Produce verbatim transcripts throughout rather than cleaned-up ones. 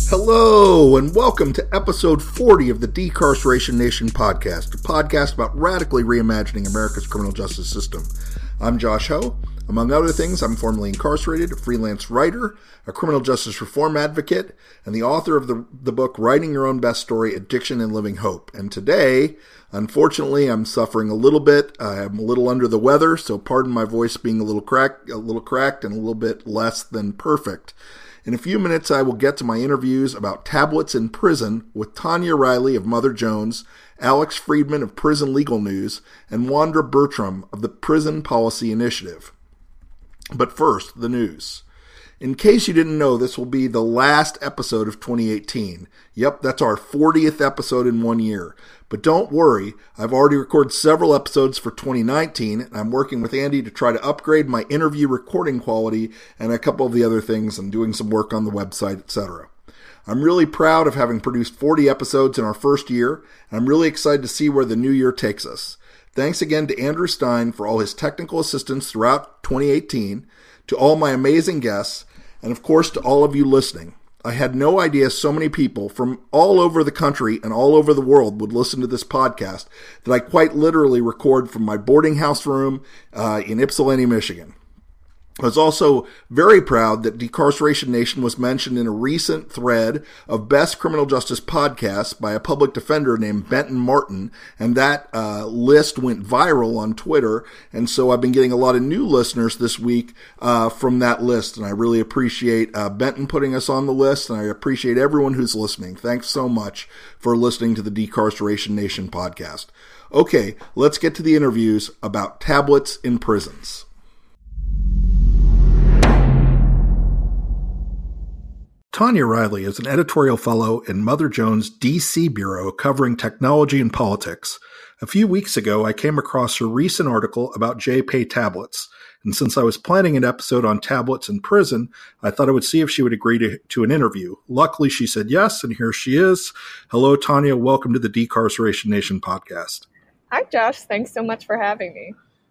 Hello, and welcome to episode forty of the Decarceration Nation podcast, a podcast about radically reimagining America's criminal justice system. I'm Josh Ho. Among other things, I'm formerly incarcerated, a freelance writer, a criminal justice reform advocate, and the author of the, the book Writing Your Own Best Story, Addiction and Living Hope. And today, unfortunately, I'm suffering a little bit. I'm a little under the weather, so pardon my voice being a little cracked, a little cracked and a little bit less than perfect. In a few minutes, I will get to my interviews about tablets in prison with Tanya Riley of Mother Jones, Alex Friedman of Prison Legal News, and Wandra Bertram of the Prison Policy Initiative. But first, the news. In case you didn't know, this will be the last episode of twenty eighteen. Yep, that's our fortieth episode in one year. But don't worry, I've already recorded several episodes for twenty nineteen, and I'm working with Andy to try to upgrade my interview recording quality and a couple of the other things, and doing some work on the website, et cetera. I'm really proud of having produced forty episodes in our first year, and I'm really excited to see where the new year takes us. Thanks again to Andrew Stein for all his technical assistance throughout twenty eighteen, to all my amazing guests, and of course to all of you listening. I had no idea so many people from all over the country and all over the world would listen to this podcast that I quite literally record from my boarding house room uh, in Ypsilanti, Michigan. I was also very proud that Decarceration Nation was mentioned in a recent thread of Best Criminal Justice Podcasts by a public defender named Benton Martin, and that uh, list went viral on Twitter, and so I've been getting a lot of new listeners this week uh, from that list, and I really appreciate uh, Benton putting us on the list, and I appreciate everyone who's listening. Thanks so much for listening to the Decarceration Nation podcast. Okay, let's get to the interviews about tablets in prisons. Tanya Riley is an editorial fellow in Mother Jones' D C bureau covering technology and politics. A few weeks ago, I came across her recent article about J P A Y tablets, and since I was planning an episode on tablets in prison, I thought I would see if she would agree to, to an interview. Luckily, she said yes, and here she is. Hello, Tanya. Welcome to the Decarceration Nation podcast. Hi, Josh. Thanks so much for having me.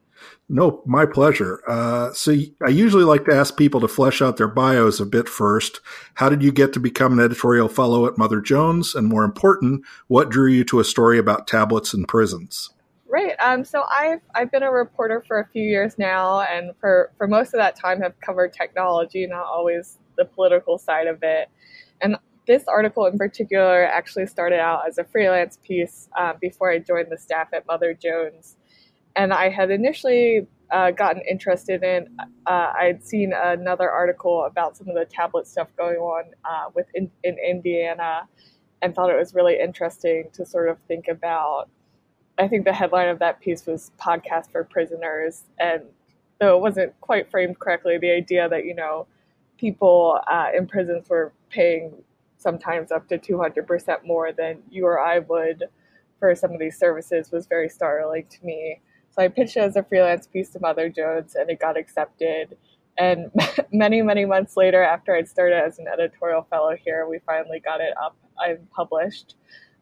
No, my pleasure. Uh, so I usually like to ask people to flesh out their bios a bit first. How did you get to become an editorial fellow at Mother Jones? And more important, what drew you to a story about tablets in prisons? Right. Um, so I've I've been a reporter for a few years now, and for, for most of that time have covered technology, not always the political side of it. And this article in particular actually started out as a freelance piece uh, before I joined the staff at Mother Jones. And I had initially uh, gotten interested in, uh, I'd seen another article about some of the tablet stuff going on uh, with in, in Indiana, and thought it was really interesting to sort of think about. I think the headline of that piece was Podcast for Prisoners. And though it wasn't quite framed correctly, the idea that, you know, people uh, in prisons were paying sometimes up to two hundred percent more than you or I would for some of these services was very startling to me. So I pitched it as a freelance piece to Mother Jones, and it got accepted. And many, many months later, after I'd started as an editorial fellow here, we finally got it up and published.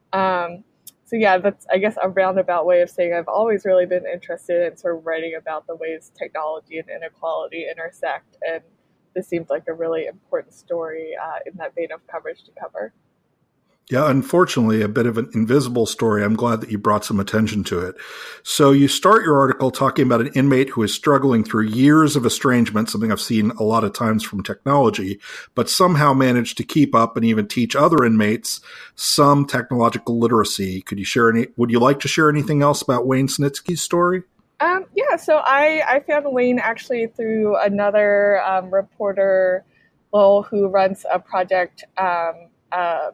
Um, so yeah, that's, I guess, a roundabout way of saying I've always really been interested in sort of writing about the ways technology and inequality intersect. And this seemed like a really important story uh, in that vein of coverage to cover. Yeah, unfortunately, a bit of an invisible story. I'm glad that you brought some attention to it. So you start your article talking about an inmate who is struggling through years of estrangement, something I've seen a lot of times from technology, but somehow managed to keep up and even teach other inmates some technological literacy. Could you share any, would you like to share anything else about Wayne Snitsky's story? Um, yeah, so I, I found Wayne actually through another um, reporter, Lowell, who runs a project um, uh,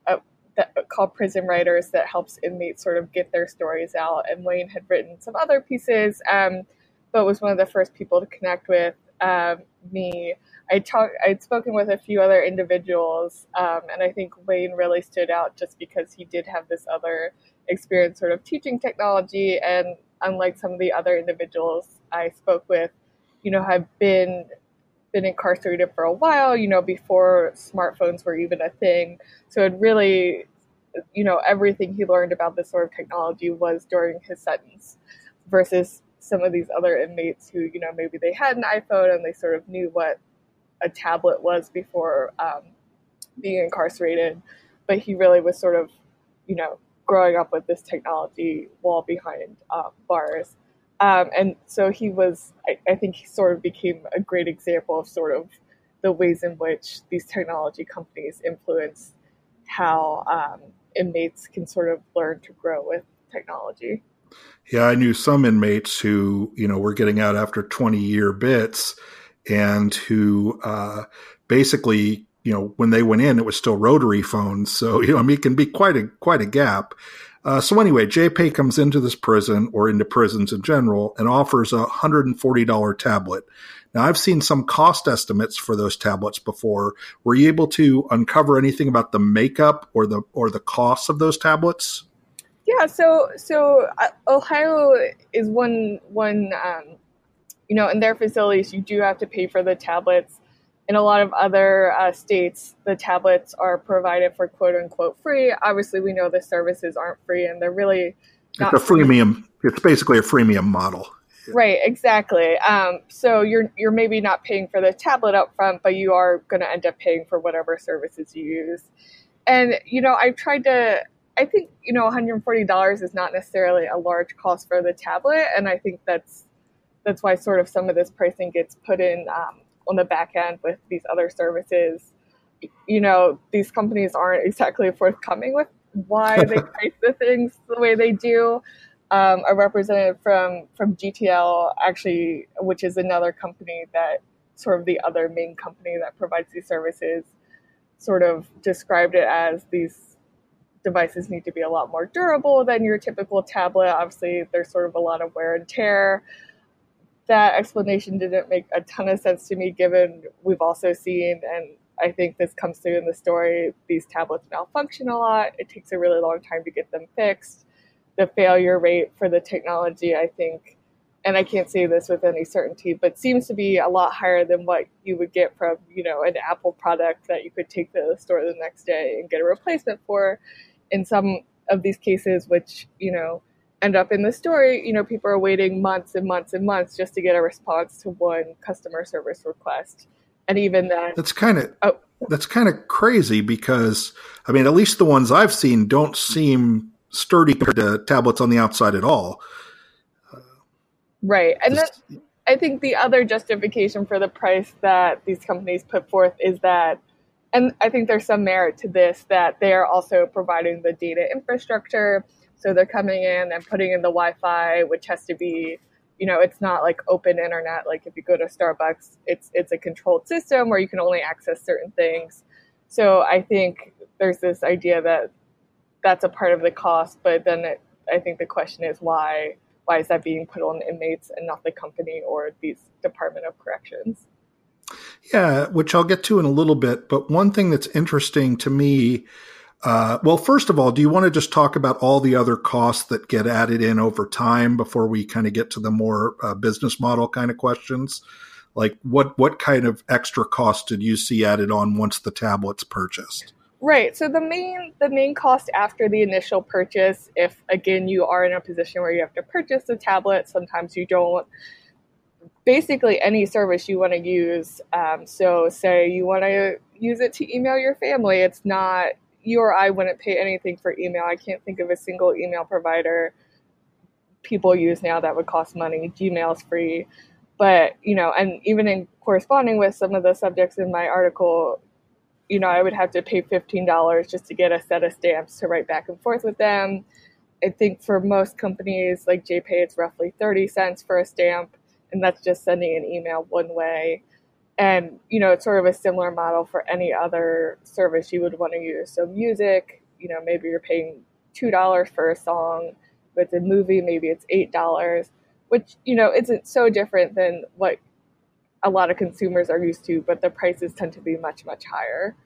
That, called Prison Writers, that helps inmates sort of get their stories out. And Wayne had written some other pieces, um, but was one of the first people to connect with um, me. I talked, I'd spoken with a few other individuals, um, and I think Wayne really stood out just because he did have this other experience sort of teaching technology. And unlike some of the other individuals I spoke with, you know, have been been incarcerated for a while, you know, before smartphones were even a thing. So it really, you know, everything he learned about this sort of technology was during his sentence, versus some of these other inmates who, you know, maybe they had an iPhone and they sort of knew what a tablet was before um, being incarcerated, but he really was sort of, you know, growing up with this technology while behind uh, bars. Um, and so he was, I, I think he sort of became a great example of sort of the ways in which these technology companies influence how um, inmates can sort of learn to grow with technology. Yeah, I knew some inmates who, you know, were getting out after twenty year bits and who uh, basically, you know, when they went in, it was still rotary phones. So, you know, I mean, it can be quite a, quite a gap. Uh, so anyway, J-Pay comes into this prison or into prisons in general and offers a one hundred forty dollars tablet. Now, I've seen some cost estimates for those tablets before. Were you able to uncover anything about the makeup or the or the costs of those tablets? Yeah, so so uh, Ohio is one one um, you know, in their facilities you do have to pay for the tablets. In a lot of other uh, states, the tablets are provided for quote unquote free. Obviously, we know the services aren't free, and they're really not it's a freemium. Free. It's basically a freemium model. Right, exactly. Um, so you're you're maybe not paying for the tablet up front, but you are going to end up paying for whatever services you use. And you know, I've tried to. I think you know, one hundred forty dollars is not necessarily a large cost for the tablet, and I think that's that's why sort of some of this pricing gets put in um, on the back end with these other services. You know, these companies aren't exactly forthcoming with why they price the things the way they do. Um, a representative from, from G T L, actually, which is another company that sort of the other main company that provides these services, sort of described it as these devices need to be a lot more durable than your typical tablet. Obviously, there's sort of a lot of wear and tear. That explanation didn't make a ton of sense to me, given we've also seen, and I think this comes through in the story, these tablets malfunction a lot. It takes a really long time to get them fixed. The failure rate for the technology, I think, and I can't say this with any certainty, but seems to be a lot higher than what you would get from, you know, an Apple product that you could take to the store the next day and get a replacement for. In some of these cases, which, you know, end up in the story, you know, people are waiting months and months and months just to get a response to one customer service request. And even then, that's kind of oh. that's kind of crazy because, I mean, at least the ones I've seen don't seem sturdy compared to tablets on the outside at all. Right. And then I think the other justification for the price that these companies put forth is that, and I think there's some merit to this, that they are also providing the data infrastructure. So they're coming in and putting in the Wi-Fi, which has to be, you know, it's not like open internet. Like if you go to Starbucks, it's it's a controlled system where you can only access certain things. So I think there's this idea that that's a part of the cost, but then it, I think the question is why why is that being put on inmates and not the company or these Department of Corrections? Yeah, which I'll get to in a little bit. But one thing that's interesting to me, uh, well, first of all, do you want to just talk about all the other costs that get added in over time before we kind of get to the more uh, business model kind of questions? Like what, what kind of extra cost did you see added on once the tablet's purchased? Right. So the main the main cost after the initial purchase, if, again, you are in a position where you have to purchase the tablet, sometimes you don't, basically any service you want to use. Um, so say you want to use it to email your family. It's not, you or I wouldn't pay anything for email. I can't think of a single email provider people use now that would cost money. Gmail's free. But, you know, and even in corresponding with some of the subjects in my article, you know, I would have to pay fifteen dollars just to get a set of stamps to write back and forth with them. I think for most companies like J-Pay, it's roughly thirty cents for a stamp, and that's just sending an email one way. And, you know, it's sort of a similar model for any other service you would want to use. So music, you know, maybe you're paying two dollars for a song. If it's a movie, maybe it's eight dollars, which, you know, isn't so different than what a lot of consumers are used to, but the prices tend to be much, much higher.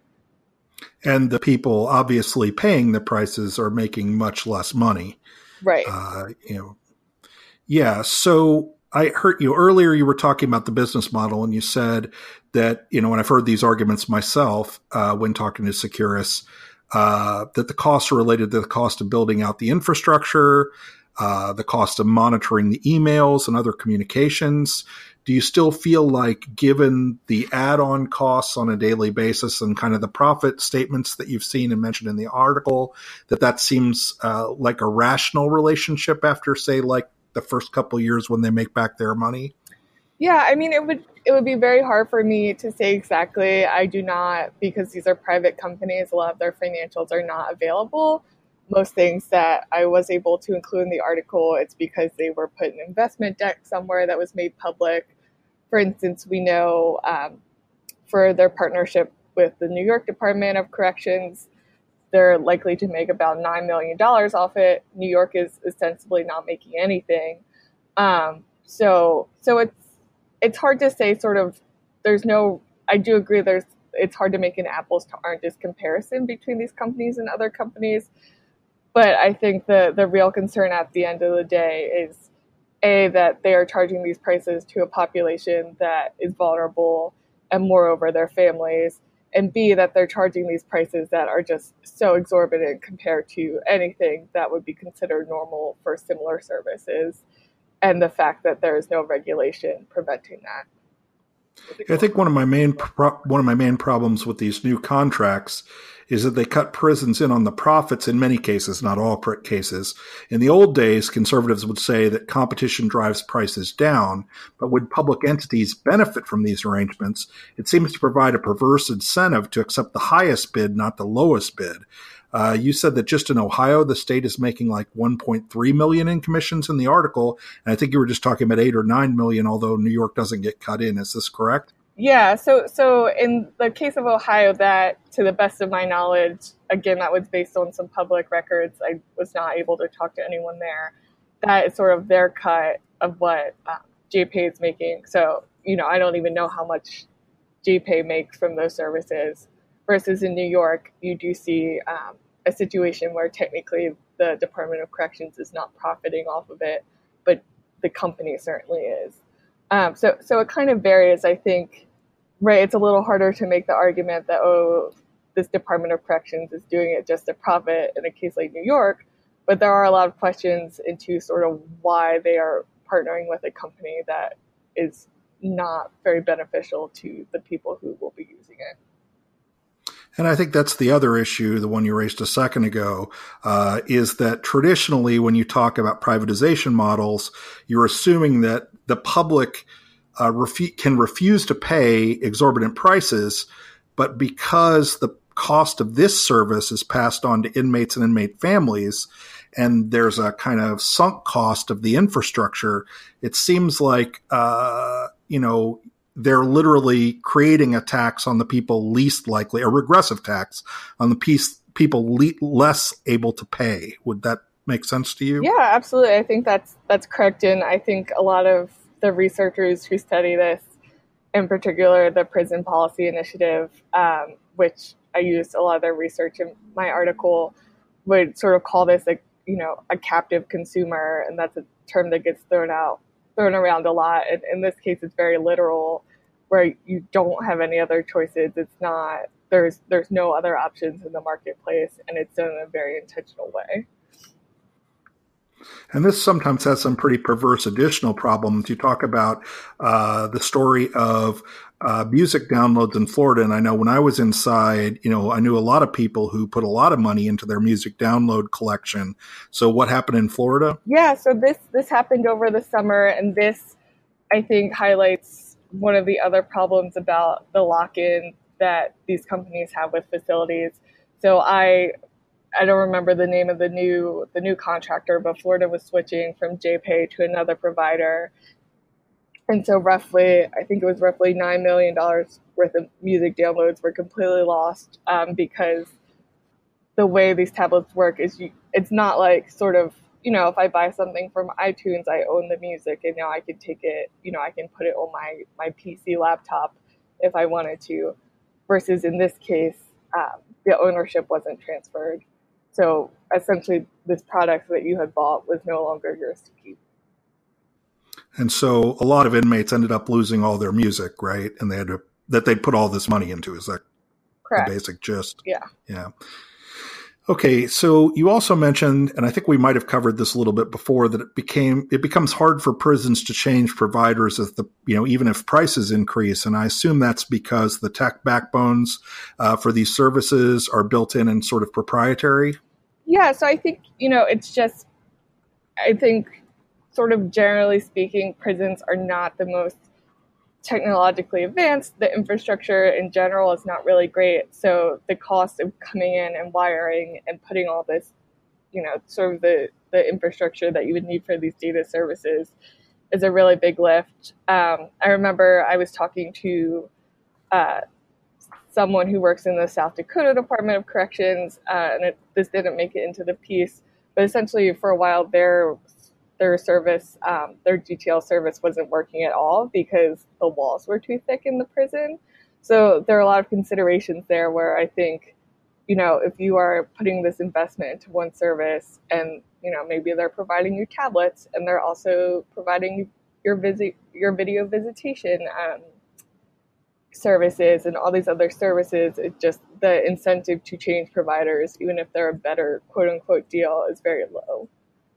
And the people obviously paying the prices are making much less money. Right. Uh, you know, yeah. So I heard you earlier, you were talking about the business model, and you said that, you know, and I've heard these arguments myself uh, when talking to Securus, uh, that the costs are related to the cost of building out the infrastructure, uh, the cost of monitoring the emails and other communications. do you still feel like, given the add-on costs on a daily basis and kind of the profit statements that you've seen and mentioned in the article, that that seems uh, like a rational relationship after, say, like the first couple of years when they make back their money? Yeah, I mean, it would it would be very hard for me to say exactly. I do not, because these are private companies, a lot of their financials are not available. Most things that I was able to include in the article, it's because they were put in an investment deck somewhere that was made public. For instance, we know um, for their partnership with the New York Department of Corrections, they're likely to make about nine million dollars off it. New York is ostensibly not making anything. Um, so so it's it's hard to say sort of, there's no, I do agree there's, it's hard to make an apples to oranges comparison between these companies and other companies. But I think the, the real concern at the end of the day is, A, that they are charging these prices to a population that is vulnerable, and moreover, their families, and B, that they're charging these prices that are just so exorbitant compared to anything that would be considered normal for similar services, and the fact that there is no regulation preventing that. I think one of my main pro- one of my main problems with these new contracts is that they cut prisons in on the profits in many cases, not all cases. In the old days, conservatives would say that competition drives prices down, but would public entities benefit from these arrangements, it seems to provide a perverse incentive to accept the highest bid, not the lowest bid. Uh, you said that just in Ohio, the state is making like one point three million in commissions in the article. And I think you were just talking about eight or nine million, although New York doesn't get cut in. Is this correct? Yeah. So, so in the case of Ohio, that, to the best of my knowledge, again, that was based on some public records. I was not able to talk to anyone there. That is sort of their cut of what um, J P A is making. So, you know, I don't even know how much J P A makes from those services. Versus in New York, you do see um, a situation where technically the Department of Corrections is not profiting off of it, but the company certainly is. Um, so, so it kind of varies, I think. Right, it's a little harder to make the argument that, oh, this Department of Corrections is doing it just to profit in a case like New York, but there are a lot of questions into sort of why they are partnering with a company that is not very beneficial to the people who will be using it. And I think that's the other issue, the one you raised a second ago, uh, is that traditionally when you talk about privatization models, you're assuming that the public uh, refu- can refuse to pay exorbitant prices, but because the cost of this service is passed on to inmates and inmate families, and there's a kind of sunk cost of the infrastructure, it seems like, uh, you know, they're literally creating a tax on the people least likely, a regressive tax on the piece, people le- less able to pay. Would that make sense to you? Yeah, absolutely. I think that's that's correct. And I think a lot of the researchers who study this, in particular the Prison Policy Initiative, um, which I used a lot of their research in my article, would sort of call this a, you know, a captive consumer. And that's a term that gets thrown out, thrown around a lot. And in this case, it's very literal, where you don't have any other choices. It's not, there's there's no other options in the marketplace, and it's done in a very intentional way. And this sometimes has some pretty perverse additional problems. You talk about uh, the story of uh, music downloads in Florida. And I know when I was inside, you know, I knew a lot of people who put a lot of money into their music download collection. So what happened in Florida? Yeah, so this this happened over the summer, and this, I think, highlights one of the other problems about the lock-in that these companies have with facilities. So I I don't remember the name of the new the new contractor, but Florida was switching from J P A to another provider. And so roughly, I think it was roughly nine million dollars worth of music downloads were completely lost um, because the way these tablets work is you, it's not like sort of, you know, if I buy something from iTunes, I own the music, and now I can take it, you know, I can put it on my, my P C laptop if I wanted to, versus in this case, um, the ownership wasn't transferred. So essentially, this product that you had bought was no longer yours to keep. And so a lot of inmates ended up losing all their music, right? And they had to, that they'd put all this money into. Is that correct? The basic gist? Yeah. Yeah. Okay, so you also mentioned, and I think we might have covered this a little bit before, that it became it becomes hard for prisons to change providers as the you know even if prices increase, and I assume that's because the tech backbones uh, for these services are built in and sort of proprietary. Yeah, so I think you know it's just I think sort of generally speaking, prisons are not the most technologically advanced. The infrastructure in general is not really great. So the cost of coming in and wiring and putting all this, you know, sort of the, the infrastructure that you would need for these data services is a really big lift. Um, I remember I was talking to uh, someone who works in the South Dakota Department of Corrections, uh, and it, this didn't make it into the piece, but essentially for a while their their service, um, their G T L service wasn't working at all because the walls were too thick in the prison. So there are a lot of considerations there where I think, you know, if you are putting this investment into one service and, you know, maybe they're providing you tablets and they're also providing your visit, your video visitation um, services and all these other services, it just, the incentive to change providers, even if they're a better quote unquote deal, is very low.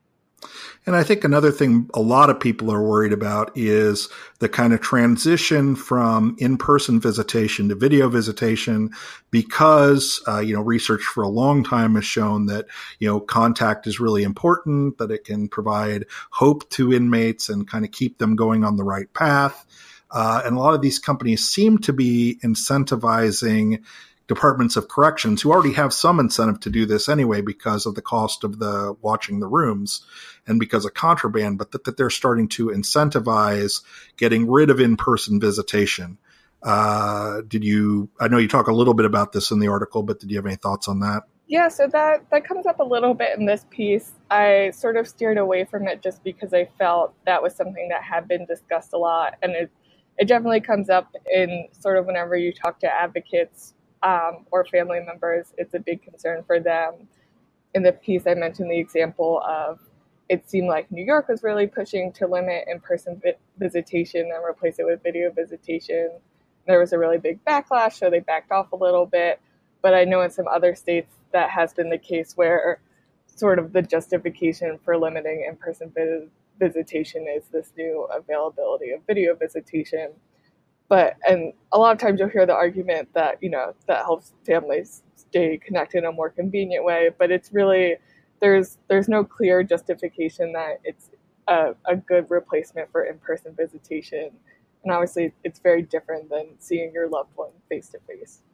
And I think another thing a lot of people are worried about is the kind of transition from in-person visitation to video visitation, because, uh, you know, research for a long time has shown that, you know, contact is really important, that it can provide hope to inmates and kind of keep them going on the right path. Uh, and a lot of these companies seem to be incentivizing departments of corrections, who already have some incentive to do this anyway because of the cost of the watching the rooms and because of contraband, but that, that they're starting to incentivize getting rid of in-person visitation. Uh, did you, I know you talk a little bit about this in the article, but did you have any thoughts on that? Yeah, so that, that comes up a little bit in this piece. I sort of steered away from it just because I felt that was something that had been discussed a lot. And it, it definitely comes up in sort of whenever you talk to advocates Um, or family members, it's a big concern for them. In the piece, I mentioned the example of it seemed like New York was really pushing to limit in-person vi- visitation and replace it with video visitation. There was a really big backlash, so they backed off a little bit. But I know in some other states that has been the case where sort of the justification for limiting in-person vi- visitation is this new availability of video visitation. But, and a lot of times you'll hear the argument that, you know, that helps families stay connected in a more convenient way. But it's really, there's there's no clear justification that it's a, a good replacement for in-person visitation. And obviously it's very different than seeing your loved one face to face.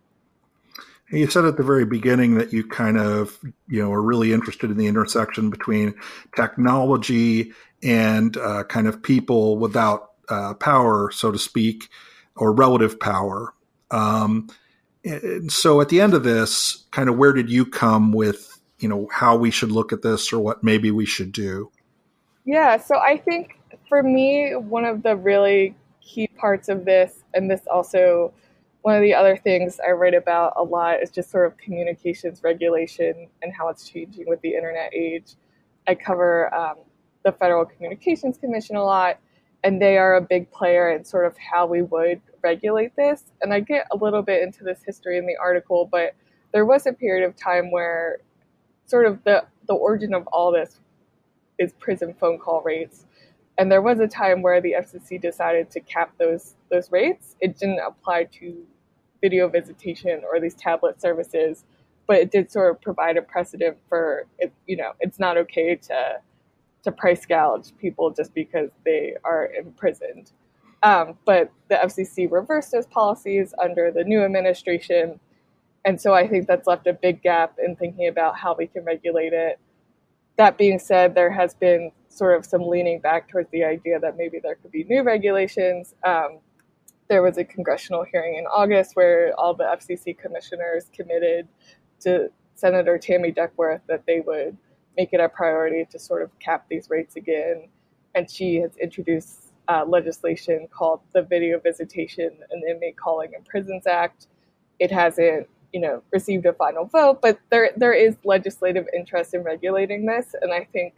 You said at the very beginning that you kind of, you know, are really interested in the intersection between technology and uh, kind of people without uh, power, so to speak, or relative power. Um, and so at the end of this, kind of where did you come with, you know, how we should look at this or what maybe we should do? Yeah, so I think for me, one of the really key parts of this, and this also, one of the other things I write about a lot is just sort of communications regulation and how it's changing with the internet age. I cover um, the Federal Communications Commission a lot, and they are a big player in sort of how we would regulate this. And I get a little bit into this history in the article, but there was a period of time where sort of the, the origin of all this is prison phone call rates. And there was a time where the F C C decided to cap those those rates. It didn't apply to video visitation or these tablet services, but it did sort of provide a precedent for, it, you know, it's not okay to to price gouge people just because they are imprisoned. Um, but the F C C reversed those policies under the new administration. And so I think that's left a big gap in thinking about how we can regulate it. That being said, there has been sort of some leaning back towards the idea that maybe there could be new regulations. Um, there was a congressional hearing in August where all the F C C commissioners committed to Senator Tammy Duckworth that they would make it a priority to sort of cap these rates again. And she has introduced uh, legislation called the Video Visitation and Inmate Calling in Prisons Act. It hasn't, you know, received a final vote, but there there is legislative interest in regulating this. And I think,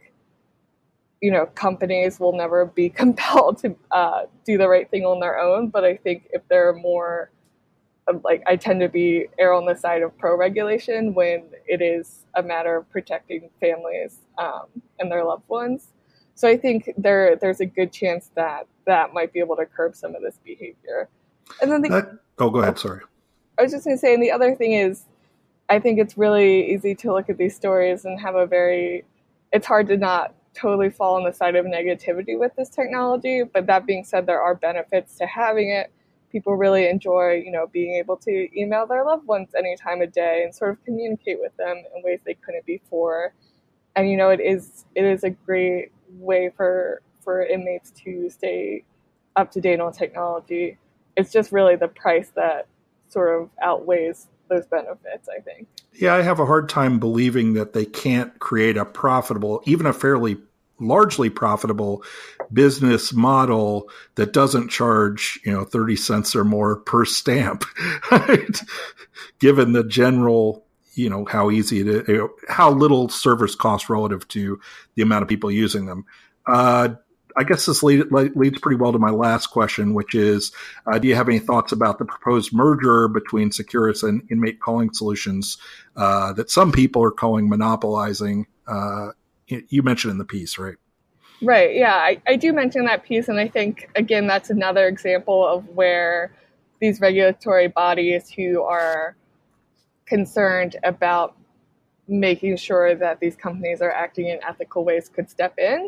you know, companies will never be compelled to uh, do the right thing on their own. But I think if there are more like I tend to be err on the side of pro-regulation when it is a matter of protecting families um, and their loved ones. So I think there there's a good chance that that might be able to curb some of this behavior. And then the, that, oh, go ahead. Sorry. I was just going to say, and the other thing is, I think it's really easy to look at these stories and have a very, it's hard to not totally fall on the side of negativity with this technology. But that being said, there are benefits to having it. People really enjoy, you know, being able to email their loved ones any time of day and sort of communicate with them in ways they couldn't before. And, you know, it is it is a great way for for inmates to stay up to date on technology. It's just really the price that sort of outweighs those benefits, I think. Yeah, I have a hard time believing that they can't create a profitable, even a fairly largely profitable business model that doesn't charge, you know, thirty cents or more per stamp, right? Given the general, you know, how easy it is, how little servers cost relative to the amount of people using them. Uh, I guess this lead, leads pretty well to my last question, which is, uh, do you have any thoughts about the proposed merger between Securus and Inmate Calling Solutions uh, that some people are calling monopolizing? Uh, you mentioned in the piece, right? Right. Yeah, I, I do mention that piece. And I think, again, that's another example of where these regulatory bodies who are concerned about making sure that these companies are acting in ethical ways could step in.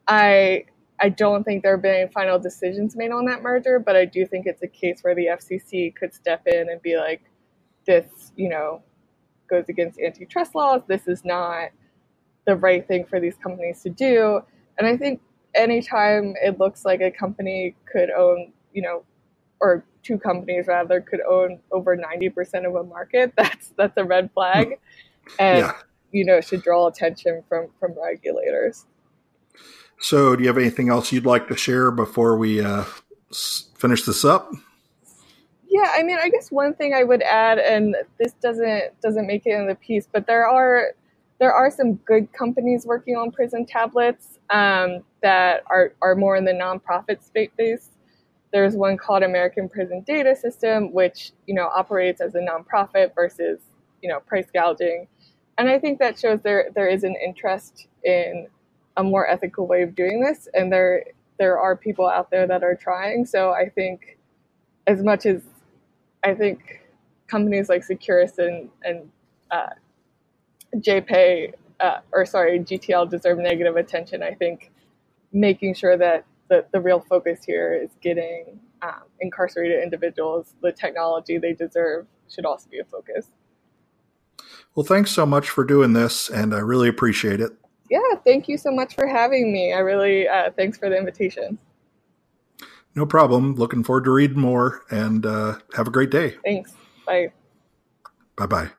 I I don't think there have been any final decisions made on that merger, but I do think it's a case where the F C C could step in and be like, this, you know, goes against antitrust laws. This is not the right thing for these companies to do. And I think anytime it looks like a company could own, you know, or two companies rather could own over ninety percent of a market, that's that's a red flag. And, yeah. you know, it should draw attention from, from regulators. So do you have anything else you'd like to share before we uh, s- finish this up? Yeah, I mean, I guess one thing I would add, and this doesn't doesn't make it in the piece, but there are there are some good companies working on prison tablets um, that are, are more in the nonprofit space. There's one called American Prison Data System, which, you know, operates as a nonprofit versus, you know, price gouging. And I think that shows there there is an interest in a more ethical way of doing this, and there there are people out there that are trying. So I think, as much as I think companies like Securus and and uh, J P A uh, or sorry G T L deserve negative attention, I think making sure that the the real focus here is getting um, incarcerated individuals the technology they deserve should also be a focus. Well, thanks so much for doing this, and I really appreciate it. Yeah, thank you so much for having me. I really, uh, thanks for the invitation. No problem. Looking forward to reading more, and uh, have a great day. Thanks. Bye. Bye-bye.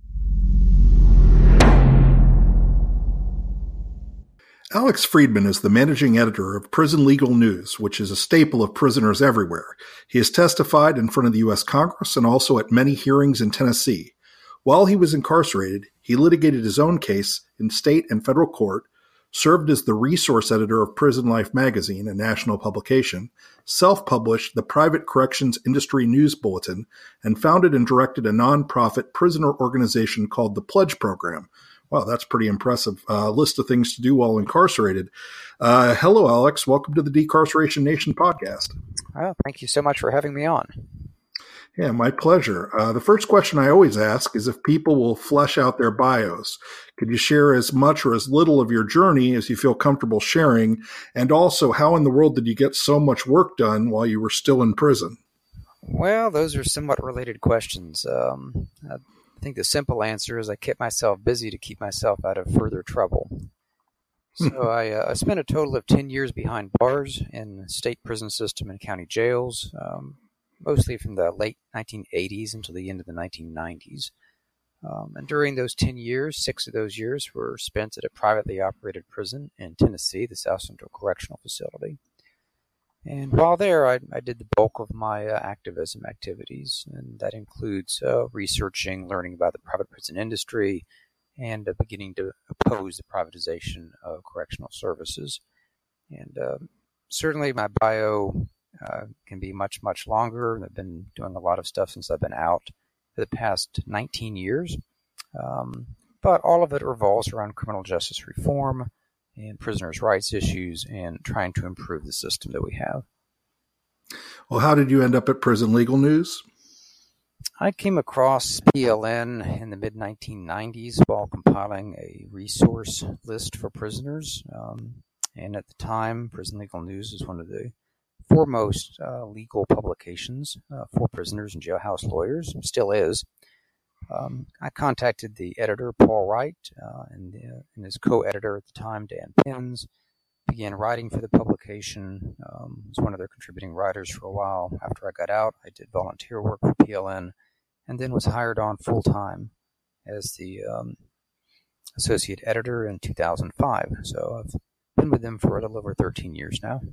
Alex Friedman is the managing editor of Prison Legal News, which is a staple of prisoners everywhere. He has testified in front of the U S Congress and also at many hearings in Tennessee. While he was incarcerated, he litigated his own case in state and federal court, served as the resource editor of Prison Life magazine, a national publication, self-published the Private Corrections Industry News Bulletin, and founded and directed a nonprofit prisoner organization called the Pledge Program. Wow, that's pretty impressive uh, list of things to do while incarcerated. Uh, hello, Alex. Welcome to the Decarceration Nation podcast. Well, thank you so much for having me on. Yeah, my pleasure. Uh, the first question I always ask is if people will flesh out their bios. Could you share as much or as little of your journey as you feel comfortable sharing? And also, how in the world did you get so much work done while you were still in prison? Well, those are somewhat related questions. Um, I think the simple answer is I kept myself busy to keep myself out of further trouble. So I, uh, I spent a total of ten years behind bars in the state prison system and county jails, um, mostly from the late nineteen eighties until the end of the nineteen nineties. Um, and during those ten years, six of those years were spent at a privately operated prison in Tennessee, the South Central Correctional Facility. And while there, I, I did the bulk of my uh, activism activities, and that includes uh, researching, learning about the private prison industry, and uh, beginning to oppose the privatization of correctional services. And uh, certainly my bio uh, can be much, much longer. I've been doing a lot of stuff since I've been out for the past nineteen years. Um, but all of it revolves around criminal justice reform and prisoners' rights issues and trying to improve the system that we have. Well, how did you end up at Prison Legal News? I came across P L N in the mid nineteen nineties while compiling a resource list for prisoners. Um, and at the time, Prison Legal News is one of the foremost uh, legal publications uh, for prisoners and jailhouse lawyers, still is. Um, I contacted the editor, Paul Wright, uh, and, uh, and his co-editor at the time, Dan Penz, began writing for the publication. Um, was one of their contributing writers for a while. After I got out, I did volunteer work for P L N, and then was hired on full-time as the um, associate editor in two thousand five. So I've been with them for a little over thirteen years now.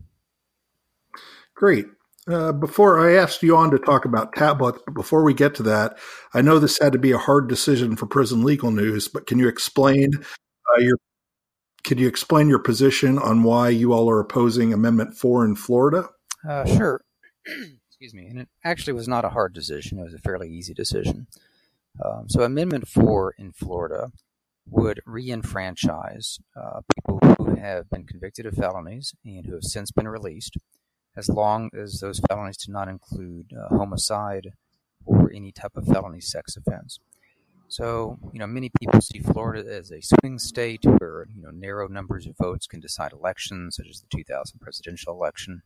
Great. Uh, before I asked you on to talk about tablets, but before we get to that, I know this had to be a hard decision for Prison Legal News, but can you explain uh, your can you explain your position on why you all are opposing Amendment four in Florida? Uh, sure. Excuse me. And it actually was not a hard decision. It was a fairly easy decision. Um, so Amendment four in Florida would re-enfranchise uh, people who have been convicted of felonies and who have since been released, as long as those felonies do not include uh, homicide or any type of felony sex offense. So, you know, many people see Florida as a swing state where, you know, narrow numbers of votes can decide elections, such as the two thousand presidential election.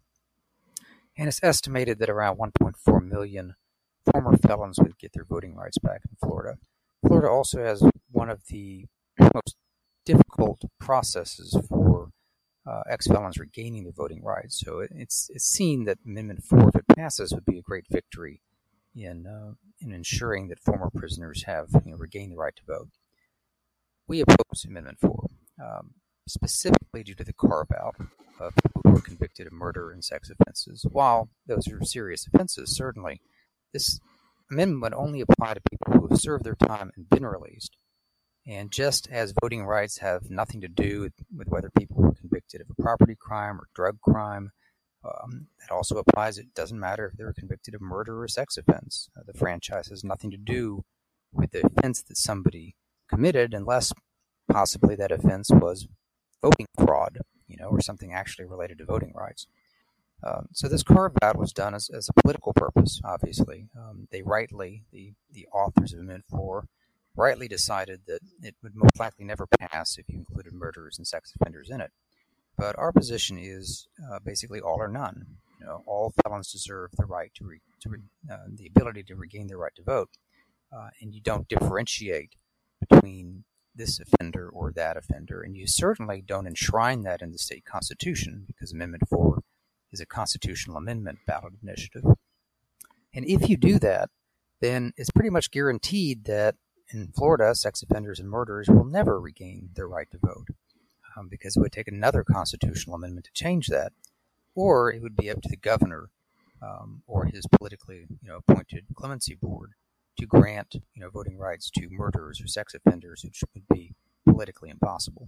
And it's estimated that around one point four million former felons would get their voting rights back in Florida. Florida also has one of the most difficult processes for uh, ex-felons regaining their voting rights. So it, it's it's seen that Amendment four, if it passes, would be a great victory in uh, in ensuring that former prisoners have, you know, regained the right to vote. We oppose Amendment four, um, specifically due to the carve-out of people who are convicted of murder and sex offenses. While those are serious offenses, certainly, this amendment would only apply to people who have served their time and been released. And just as voting rights have nothing to do with, with whether people were convicted of a property crime or drug crime, Um, that also applies. It doesn't matter if they were convicted of murder or sex offense. Uh, the franchise has nothing to do with the offense that somebody committed, unless possibly that offense was voting fraud, you know, or something actually related to voting rights. Um, so this carve-out was done as, as a political purpose, obviously. Um, they rightly, the, the authors of Amendment four, rightly decided that it would most likely never pass if you included murderers and sex offenders in it. But our position is uh, basically all or none. You know, all felons deserve the right to, re, to re, uh, the ability to regain their right to vote, uh, and you don't differentiate between this offender or that offender, and you certainly don't enshrine that in the state constitution, because Amendment four is a constitutional amendment ballot initiative. And if you do that, then it's pretty much guaranteed that in Florida, sex offenders and murderers will never regain their right to vote. Um, because it would take another constitutional amendment to change that, or it would be up to the governor um, or his politically, you know, appointed clemency board to grant, you know, voting rights to murderers or sex offenders, which would be politically impossible.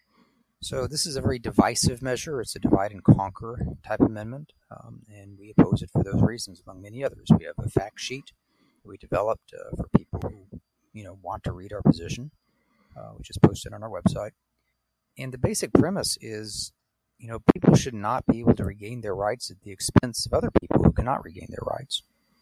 So this is a very divisive measure. It's a divide and conquer type amendment, um, and we oppose it for those reasons, among many others. We have a fact sheet that we developed uh, for people who, you know, want to read our position, uh, which is posted on our website. And the basic premise is, you know, people should not be able to regain their rights at the expense of other people who cannot regain their rights.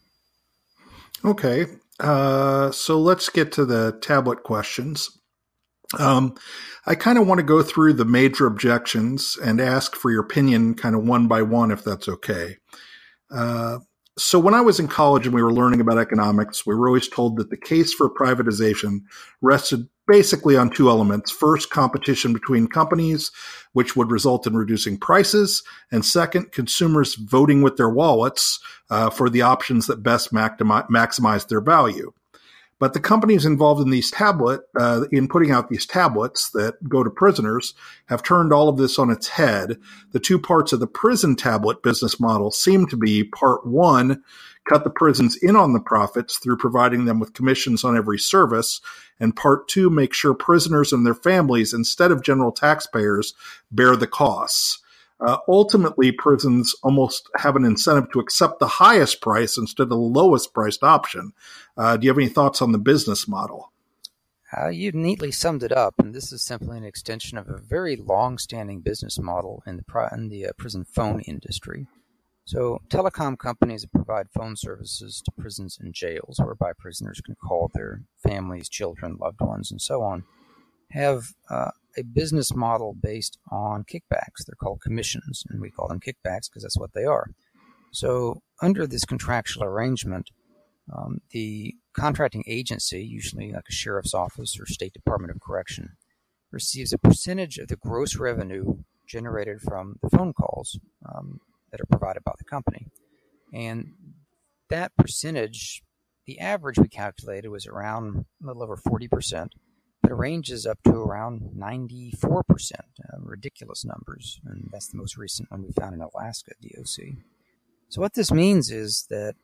Okay, uh, so let's get to the tablet questions. Um, I kind of want to go through the major objections and ask for your opinion kind of one by one, if that's okay. Uh, so when I was in college and we were learning about economics, we were always told that the case for privatization rested basically on two elements. First, competition between companies, which would result in reducing prices. And second, consumers voting with their wallets uh, for the options that best maximi- maximize their value. But the companies involved in these tablet, uh, in putting out these tablets that go to prisoners, have turned all of this on its head. The two parts of the prison tablet business model seem to be: part one, cut the prisons in on the profits through providing them with commissions on every service, and part two, make sure prisoners and their families, instead of general taxpayers, bear the costs. Uh, ultimately, prisons almost have an incentive to accept the highest price instead of the lowest priced option. Uh, do you have any thoughts on the business model? Uh, you neatly summed it up, and this is simply an extension of a very long-standing business model in the, pri- in the uh, prison phone industry. So telecom companies provide phone services to prisons and jails, whereby prisoners can call their families, children, loved ones, and so on, have uh, a business model based on kickbacks. They're called commissions, and we call them kickbacks because that's what they are. So under this contractual arrangement, um, the contracting agency, usually like a sheriff's office or State Department of Correction, receives a percentage of the gross revenue generated from the phone calls um, that are provided by the company. And that percentage, the average we calculated was around a little over forty percent, but it ranges up to around ninety-four percent, uh, ridiculous numbers. And that's the most recent one we found in Alaska D O C. So what this means is that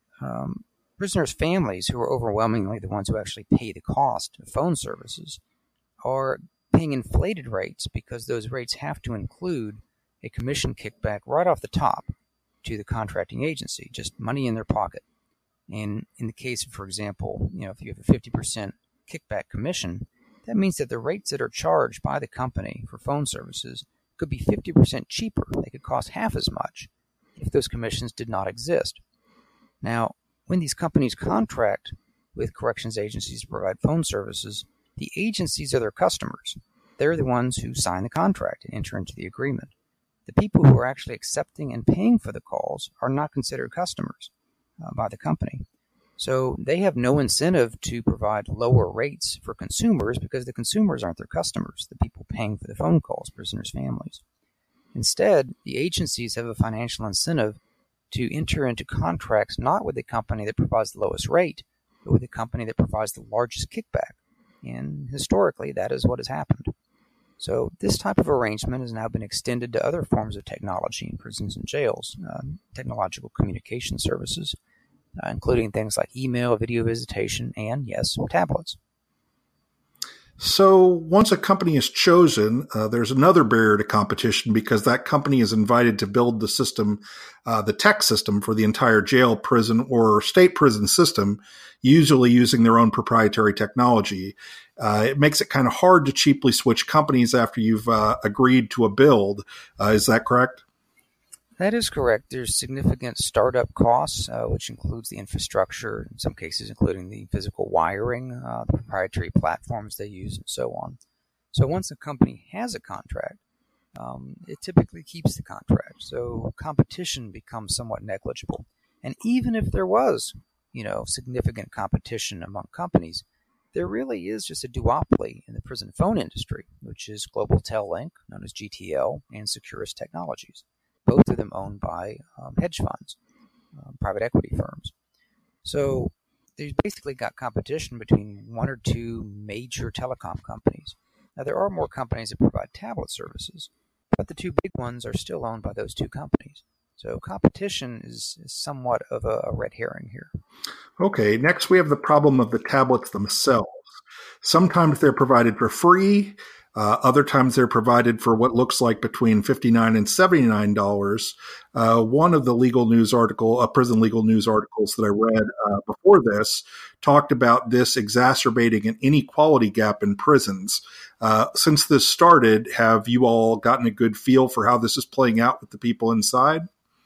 um, prisoners' families, who are overwhelmingly the ones who actually pay the cost of phone services, are paying inflated rates because those rates have to include a commission kickback right off the top to the contracting agency, just money in their pocket. And in the case of, for example, you know, if you have a fifty percent kickback commission, that means that the rates that are charged by the company for phone services could be fifty percent cheaper. They could cost half as much if those commissions did not exist. Now, when these companies contract with corrections agencies to provide phone services, the agencies are their customers. They're the ones who sign the contract and enter into the agreement. The people who are actually accepting and paying for the calls are not considered customers uh, by the company. So they have no incentive to provide lower rates for consumers because the consumers aren't their customers, the people paying for the phone calls, prisoners' families. Instead, the agencies have a financial incentive to enter into contracts not with the company that provides the lowest rate, but with the company that provides the largest kickback. And historically, that is what has happened. So this type of arrangement has now been extended to other forms of technology in prisons and jails, uh, technological communication services, uh, including things like email, video visitation, and, yes, tablets. So once a company is chosen, uh, there's another barrier to competition because that company is invited to build the system, uh, the tech system for the entire jail, prison, or state prison system, usually using their own proprietary technology. Uh, it makes it kind of hard to cheaply switch companies after you've uh, agreed to a build. Uh, is that correct? That is correct. There's significant startup costs, uh, which includes the infrastructure, in some cases including the physical wiring, uh, the proprietary platforms they use, and so on. So once a company has a contract, um, it typically keeps the contract. So competition becomes somewhat negligible. And even if there was, you know, significant competition among companies, there really is just a duopoly in the prison phone industry, which is Global Tel Link, known as G T L, and Securus Technologies. Both of them owned by um, hedge funds, um, private equity firms. So there's basically got competition between one or two major telecom companies. Now, there are more companies that provide tablet services, but the two big ones are still owned by those two companies. So competition is, is somewhat of a, a red herring here. Okay, next we have the problem of the tablets themselves. Sometimes they're provided for free. Uh, other times they're provided for what looks like between fifty-nine dollars and seventy-nine dollars. Uh, one of the legal news article, uh, prison legal news articles that I read uh, before this talked about this exacerbating an inequality gap in prisons. Uh, since this started, have you all gotten a good feel for how this is playing out with the people inside?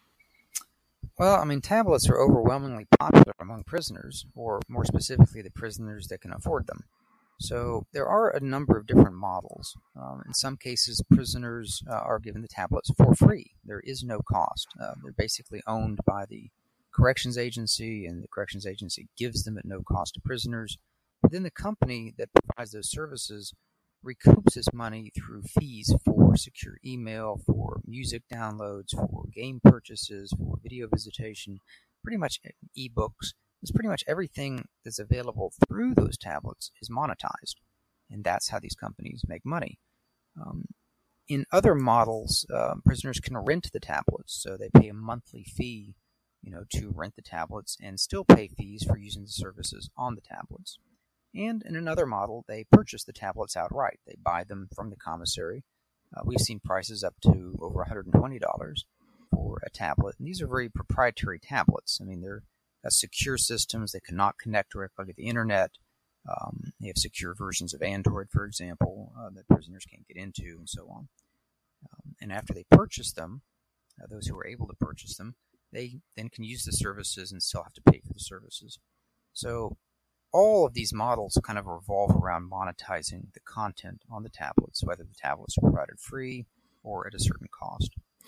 Well, I mean, tablets are overwhelmingly popular among prisoners, or more specifically, the prisoners that can afford them. So there are a number of different models. Um, in some cases, prisoners uh, are given the tablets for free. There is no cost. Uh, they're basically owned by the corrections agency, and the corrections agency gives them at no cost to prisoners. But then the company that provides those services recoups this money through fees for secure email, for music downloads, for game purchases, for video visitation, pretty much ebooks. It's pretty much everything that's available through those tablets is monetized, and that's how these companies make money. Um, in other models, uh, prisoners can rent the tablets, so they pay a monthly fee, you know, to rent the tablets and still pay fees for using the services on the tablets. And in another model, they purchase the tablets outright. They buy them from the commissary, Uh, we've seen prices up to over one hundred twenty dollars for a tablet. And these are very proprietary tablets. I mean, they're uh, secure systems. They cannot connect directly to the internet. Um, they have secure versions of Android, for example, uh, that prisoners can't get into, and so on. Um, and after they purchase them, uh, those who are able to purchase them, they then can use the services and still have to pay for the services. So all of these models kind of revolve around monetizing the content on the tablets, whether the tablets are provided free or at a certain cost.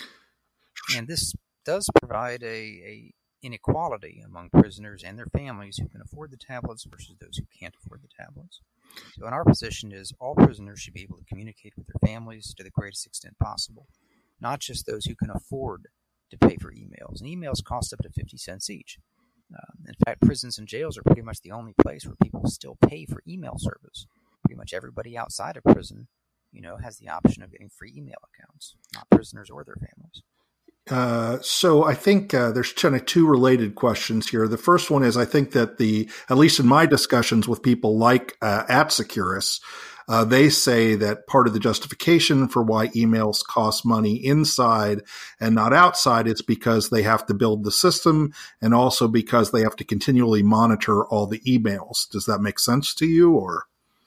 And this does provide a, a inequality among prisoners and their families who can afford the tablets versus those who can't afford the tablets. So in our position is all prisoners should be able to communicate with their families to the greatest extent possible, not just those who can afford to pay for emails. And emails cost up to fifty cents each. Uh, in fact, prisons and jails are pretty much the only place where people still pay for email service. Pretty much everybody outside of prison, you know, has the option of getting free email accounts, not prisoners or their families. Uh, so I think uh, there's kind of two related questions here. The first one is I think that the, at least in my discussions with people like uh, at Securus, uh, they say that part of the justification for why emails cost money inside and not outside is because they have to build the system and also because they have to continually monitor all the emails. Does that make sense to you, or?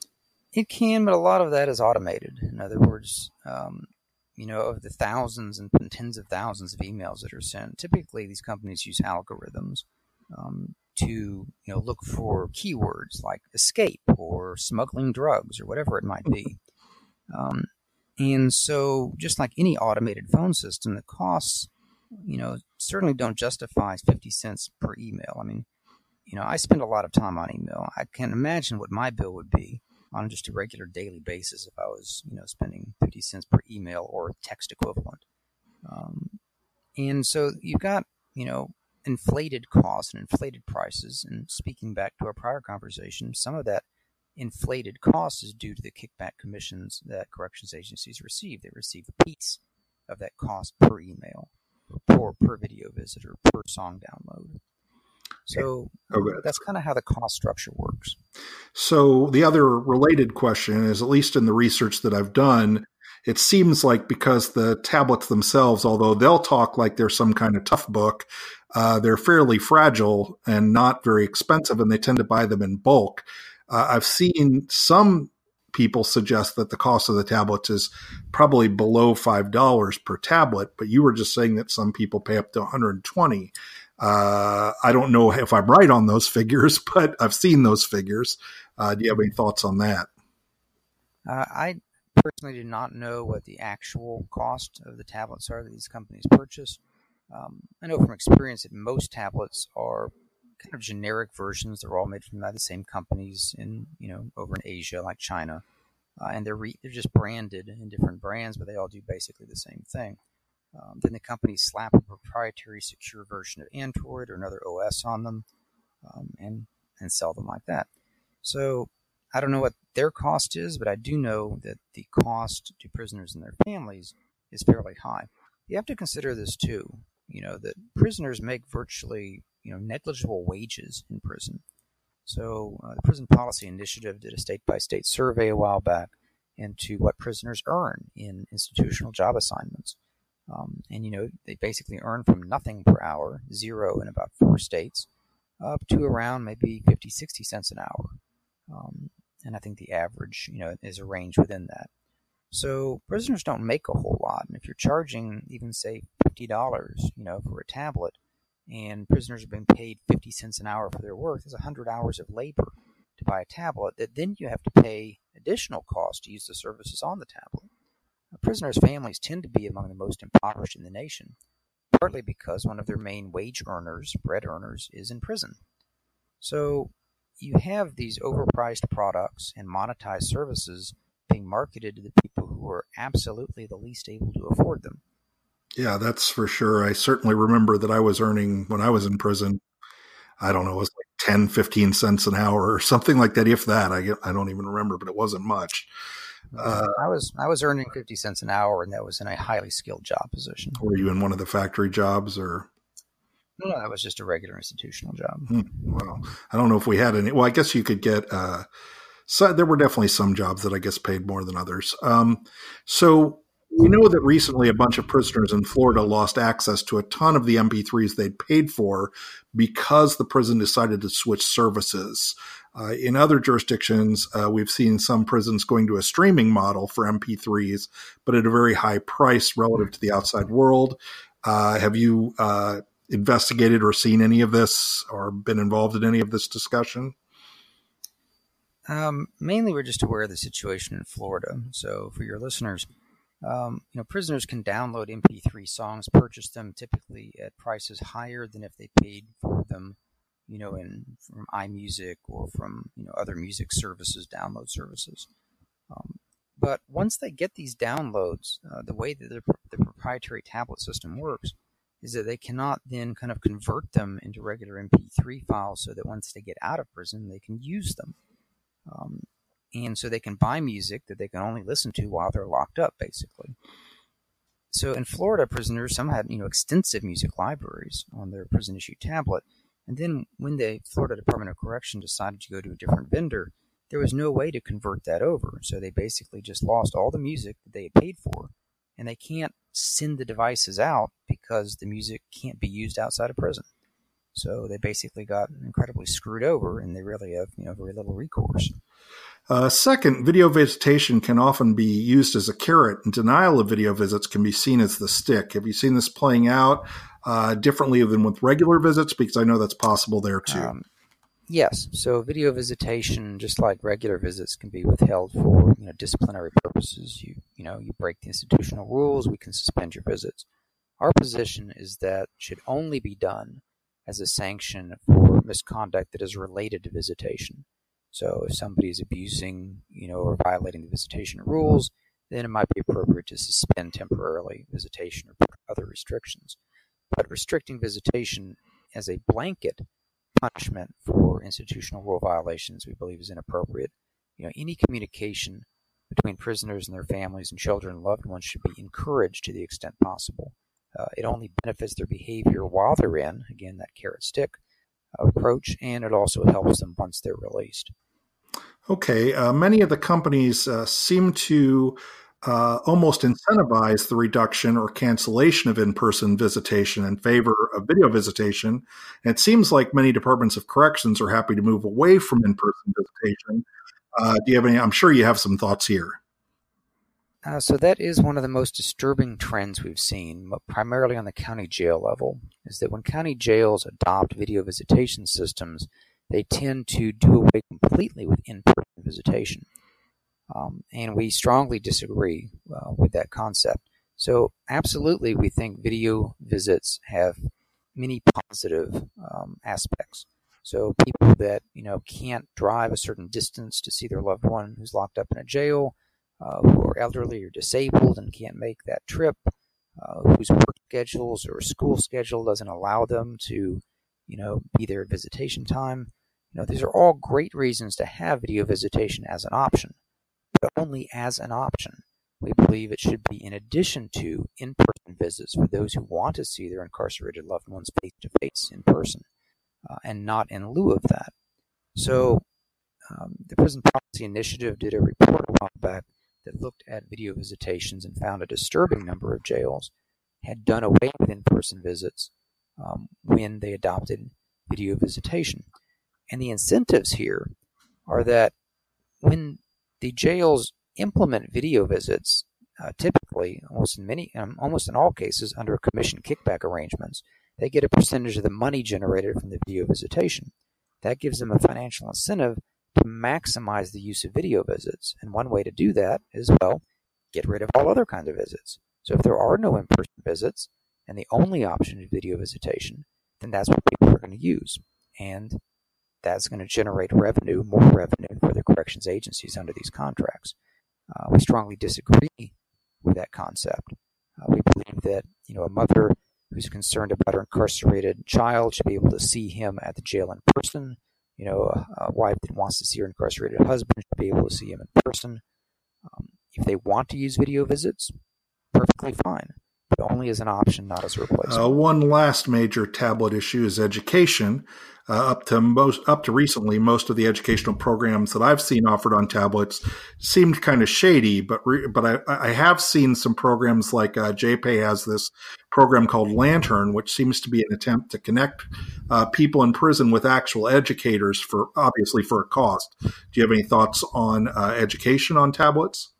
It can, but a lot of that is automated. In other words, um, you know, of the thousands and tens of thousands of emails that are sent, typically these companies use algorithms um, to, you know, look for keywords like escape or smuggling drugs or whatever it might be. Um, and so just like any automated phone system, the costs, you know, certainly don't justify fifty cents per email. I mean, you know, I spend a lot of time on email. I can't imagine what my bill would be on just a regular daily basis if I was, you know, spending fifty cents per email or text equivalent. Um, and so you've got, you know, inflated costs and inflated prices. And speaking back to our prior conversation, some of that inflated cost is due to the kickback commissions that corrections agencies receive. They receive a piece of that cost per email, or per video visit, or per song download. So okay. That's kind of how the cost structure works. So the other related question is, at least in the research that I've done, it seems like because the tablets themselves, although they'll talk like they're some kind of tough book, uh, they're fairly fragile and not very expensive, and they tend to buy them in bulk. Uh, I've seen some people suggest that the cost of the tablets is probably below five dollars per tablet, but you were just saying that some people pay up to one hundred twenty dollars. Uh, I don't know if I'm right on those figures, but I've seen those figures. Uh, do you have any thoughts on that? Uh, I personally do not know what the actual cost of the tablets are that these companies purchase. Um, I know from experience that most tablets are kind of generic versions. They're all made from the same companies in, you know, over in Asia, like China. Uh, and they're, re- they're just branded in different brands, but they all do basically the same thing. Um, then the companies slap a proprietary secure version of Android or another O S on them, um, and and sell them like that. So I don't know what their cost is, but I do know that the cost to prisoners and their families is fairly high. You have to consider this too, you know, that prisoners make virtually, you know, negligible wages in prison. So uh, the Prison Policy Initiative did a state-by-state survey a while back into what prisoners earn in institutional job assignments. Um, and, you know, they basically earn from nothing per hour, zero in about four states, up to around maybe fifty, sixty cents an hour. Um, and I think the average, you know, is a range within that. So prisoners don't make a whole lot. And if you're charging even, say, fifty dollars, you know, for a tablet, and prisoners are being paid fifty cents an hour for their work, there's one hundred hours of labor to buy a tablet that then you have to pay additional cost to use the services on the tablet. Prisoners' families tend to be among the most impoverished in the nation, partly because one of their main wage earners, bread earners, is in prison. So you have these overpriced products and monetized services being marketed to the people who are absolutely the least able to afford them. Yeah, that's for sure. I certainly remember that I was earning, when I was in prison, I don't know, it was like ten, fifteen cents an hour or something like that, if that. I, get, I don't even remember, but it wasn't much. Uh, I was I was earning fifty cents an hour, and that was in a highly skilled job position. Were you in one of the factory jobs, or? No, that was just a regular institutional job. Hmm, well, I don't know if we had any. Well, I guess you could get. Uh, so there were definitely some jobs that I guess paid more than others. Um, so We know that recently a bunch of prisoners in Florida lost access to a ton of the M P threes they'd paid for because the prison decided to switch services. Uh, in other jurisdictions, uh, we've seen some prisons going to a streaming model for M P threes, but at a very high price relative to the outside world. Uh, have you uh, investigated or seen any of this or been involved in any of this discussion? Um, mainly, we're just aware of the situation in Florida. So for your listeners, um, you know, prisoners can download M P three songs, purchase them typically at prices higher than if they paid for them, you know, in from iMusic or from, you know, other music services, download services. Um, but once they get these downloads, uh, the way that the, the proprietary tablet system works is that they cannot then kind of convert them into regular M P three files so that once they get out of prison, they can use them. Um, and so they can buy music that they can only listen to while they're locked up, basically. So in Florida, prisoners, some had, you know, extensive music libraries on their prison-issued tablet. And then when the Florida Department of Correction decided to go to a different vendor, there was no way to convert that over. So they basically just lost all the music that they had paid for, and they can't send the devices out because the music can't be used outside of prison. So they basically got incredibly screwed over, and they really have, you know, very little recourse. Uh, second, video visitation can often be used as a carrot, and denial of video visits can be seen as the stick. Have you seen this playing out uh, differently than with regular visits? Because I know that's possible there too. Um, yes. So video visitation, just like regular visits, can be withheld for, you know, disciplinary purposes. You you know you break the institutional rules, we can suspend your visits. Our position is that should only be done as a sanction for misconduct that is related to visitation. So if somebody is abusing, you know, or violating the visitation rules, then it might be appropriate to suspend temporarily visitation or put other restrictions. But restricting visitation as a blanket punishment for institutional rule violations, we believe, is inappropriate. You know, any communication between prisoners and their families and children and loved ones should be encouraged to the extent possible. Uh, it only benefits their behavior while they're in, again, that carrot stick approach, and it also helps them once they're released. Okay. Uh, many of the companies uh, seem to uh, almost incentivize the reduction or cancellation of in-person visitation in favor of video visitation. And it seems like many departments of corrections are happy to move away from in-person visitation. Uh, do you have any? I'm sure you have some thoughts here. Uh, so that is one of the most disturbing trends we've seen, primarily on the county jail level, is that when county jails adopt video visitation systems, they tend to do away completely with in-person visitation. Um, and we strongly disagree uh, with that concept. So absolutely, we think video visits have many positive um, aspects. So people that, you know, can't drive a certain distance to see their loved one who's locked up in a jail, Uh, who are elderly or disabled and can't make that trip, uh, whose work schedules or school schedule doesn't allow them to, you know, be there at visitation time. You know, these are all great reasons to have video visitation as an option, but only as an option. We believe it should be in addition to in-person visits for those who want to see their incarcerated loved ones face-to-face in person, uh, and not in lieu of that. So um, the Prison Policy Initiative did a report a while back that looked at video visitations and found a disturbing number of jails had done away with in-person visits um, when they adopted video visitation. And the incentives here are that when the jails implement video visits, uh, typically, almost in many, um, almost in all cases, under commission kickback arrangements, they get a percentage of the money generated from the video visitation. That gives them a financial incentive to maximize the use of video visits. And one way to do that is, well, get rid of all other kinds of visits. So if there are no in-person visits and the only option is video visitation, then that's what people are going to use. And that's going to generate revenue, more revenue for the corrections agencies under these contracts. Uh, we strongly disagree with that concept. Uh, we believe that, you know, a mother who's concerned about her incarcerated child should be able to see him at the jail in person. You know, a, a wife that wants to see her incarcerated husband should be able to see him in person. Um, if they want to use video visits, perfectly fine. but only as an option, not as a replacement. Uh, one last major tablet issue is education. Uh, up to most, up to recently, most of the educational programs that I've seen offered on tablets seemed kind of shady. But re, but I, I have seen some programs like uh, J P A Y has this program called Lantern, which seems to be an attempt to connect uh, people in prison with actual educators for obviously for a cost. Do you have any thoughts on uh, education on tablets?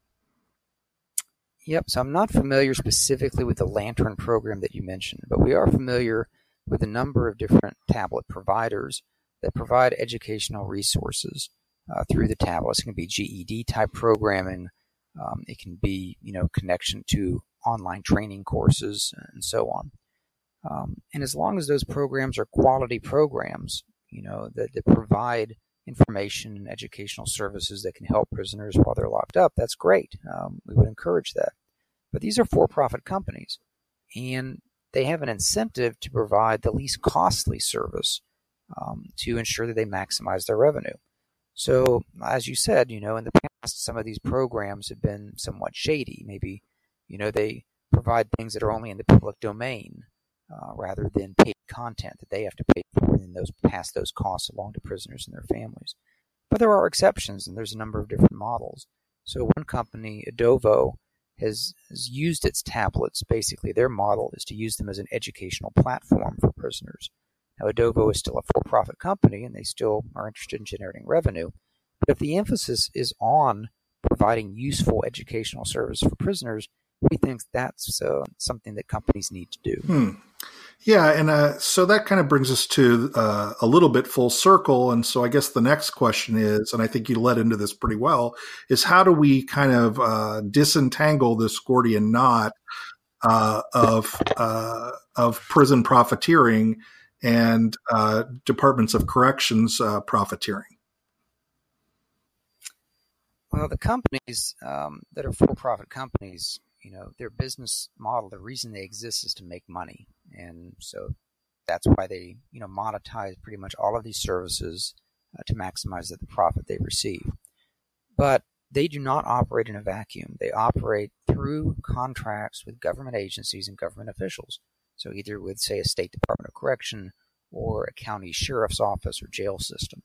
Yep. So I'm not familiar specifically with the Lantern program that you mentioned, but we are familiar with a number of different tablet providers that provide educational resources uh, through the tablets. It can be G E D type programming. Um, it can be, you know, connection to online training courses and so on. Um, and as long as those programs are quality programs, you know, that, that provide information and educational services that can help prisoners while they're locked up, that's great. Um, we would encourage that. But these are for-profit companies, and they have an incentive to provide the least costly service um, to ensure that they maximize their revenue. So, as you said, you know, in the past, some of these programs have been somewhat shady. Maybe, you know, they provide things that are only in the public domain uh, rather than paid content that they have to pay for, and those pass those costs along to prisoners and their families. But there are exceptions, and there's a number of different models. So, one company, Adovo, Has, has used its tablets. Basically, their model is to use them as an educational platform for prisoners. Now, Adovo is still a for-profit company, and they still are interested in generating revenue. But if the emphasis is on providing useful educational service for prisoners, we think that's uh, something that companies need to do. Hmm. Yeah, and uh, so that kind of brings us to uh, a little bit full circle. And so I guess the next question is, and I think you led into this pretty well, is how do we kind of uh, disentangle this Gordian knot uh, of uh, of prison profiteering and uh, departments of corrections uh, profiteering? Well, the companies um, that are for-profit companies, you know, their business model, the reason they exist is to make money. And so that's why they, you know, monetize pretty much all of these services uh, to maximize the profit they receive. But they do not operate in a vacuum. They operate through contracts with government agencies and government officials. So either with, say, a State Department of Correction or a county sheriff's office or jail system.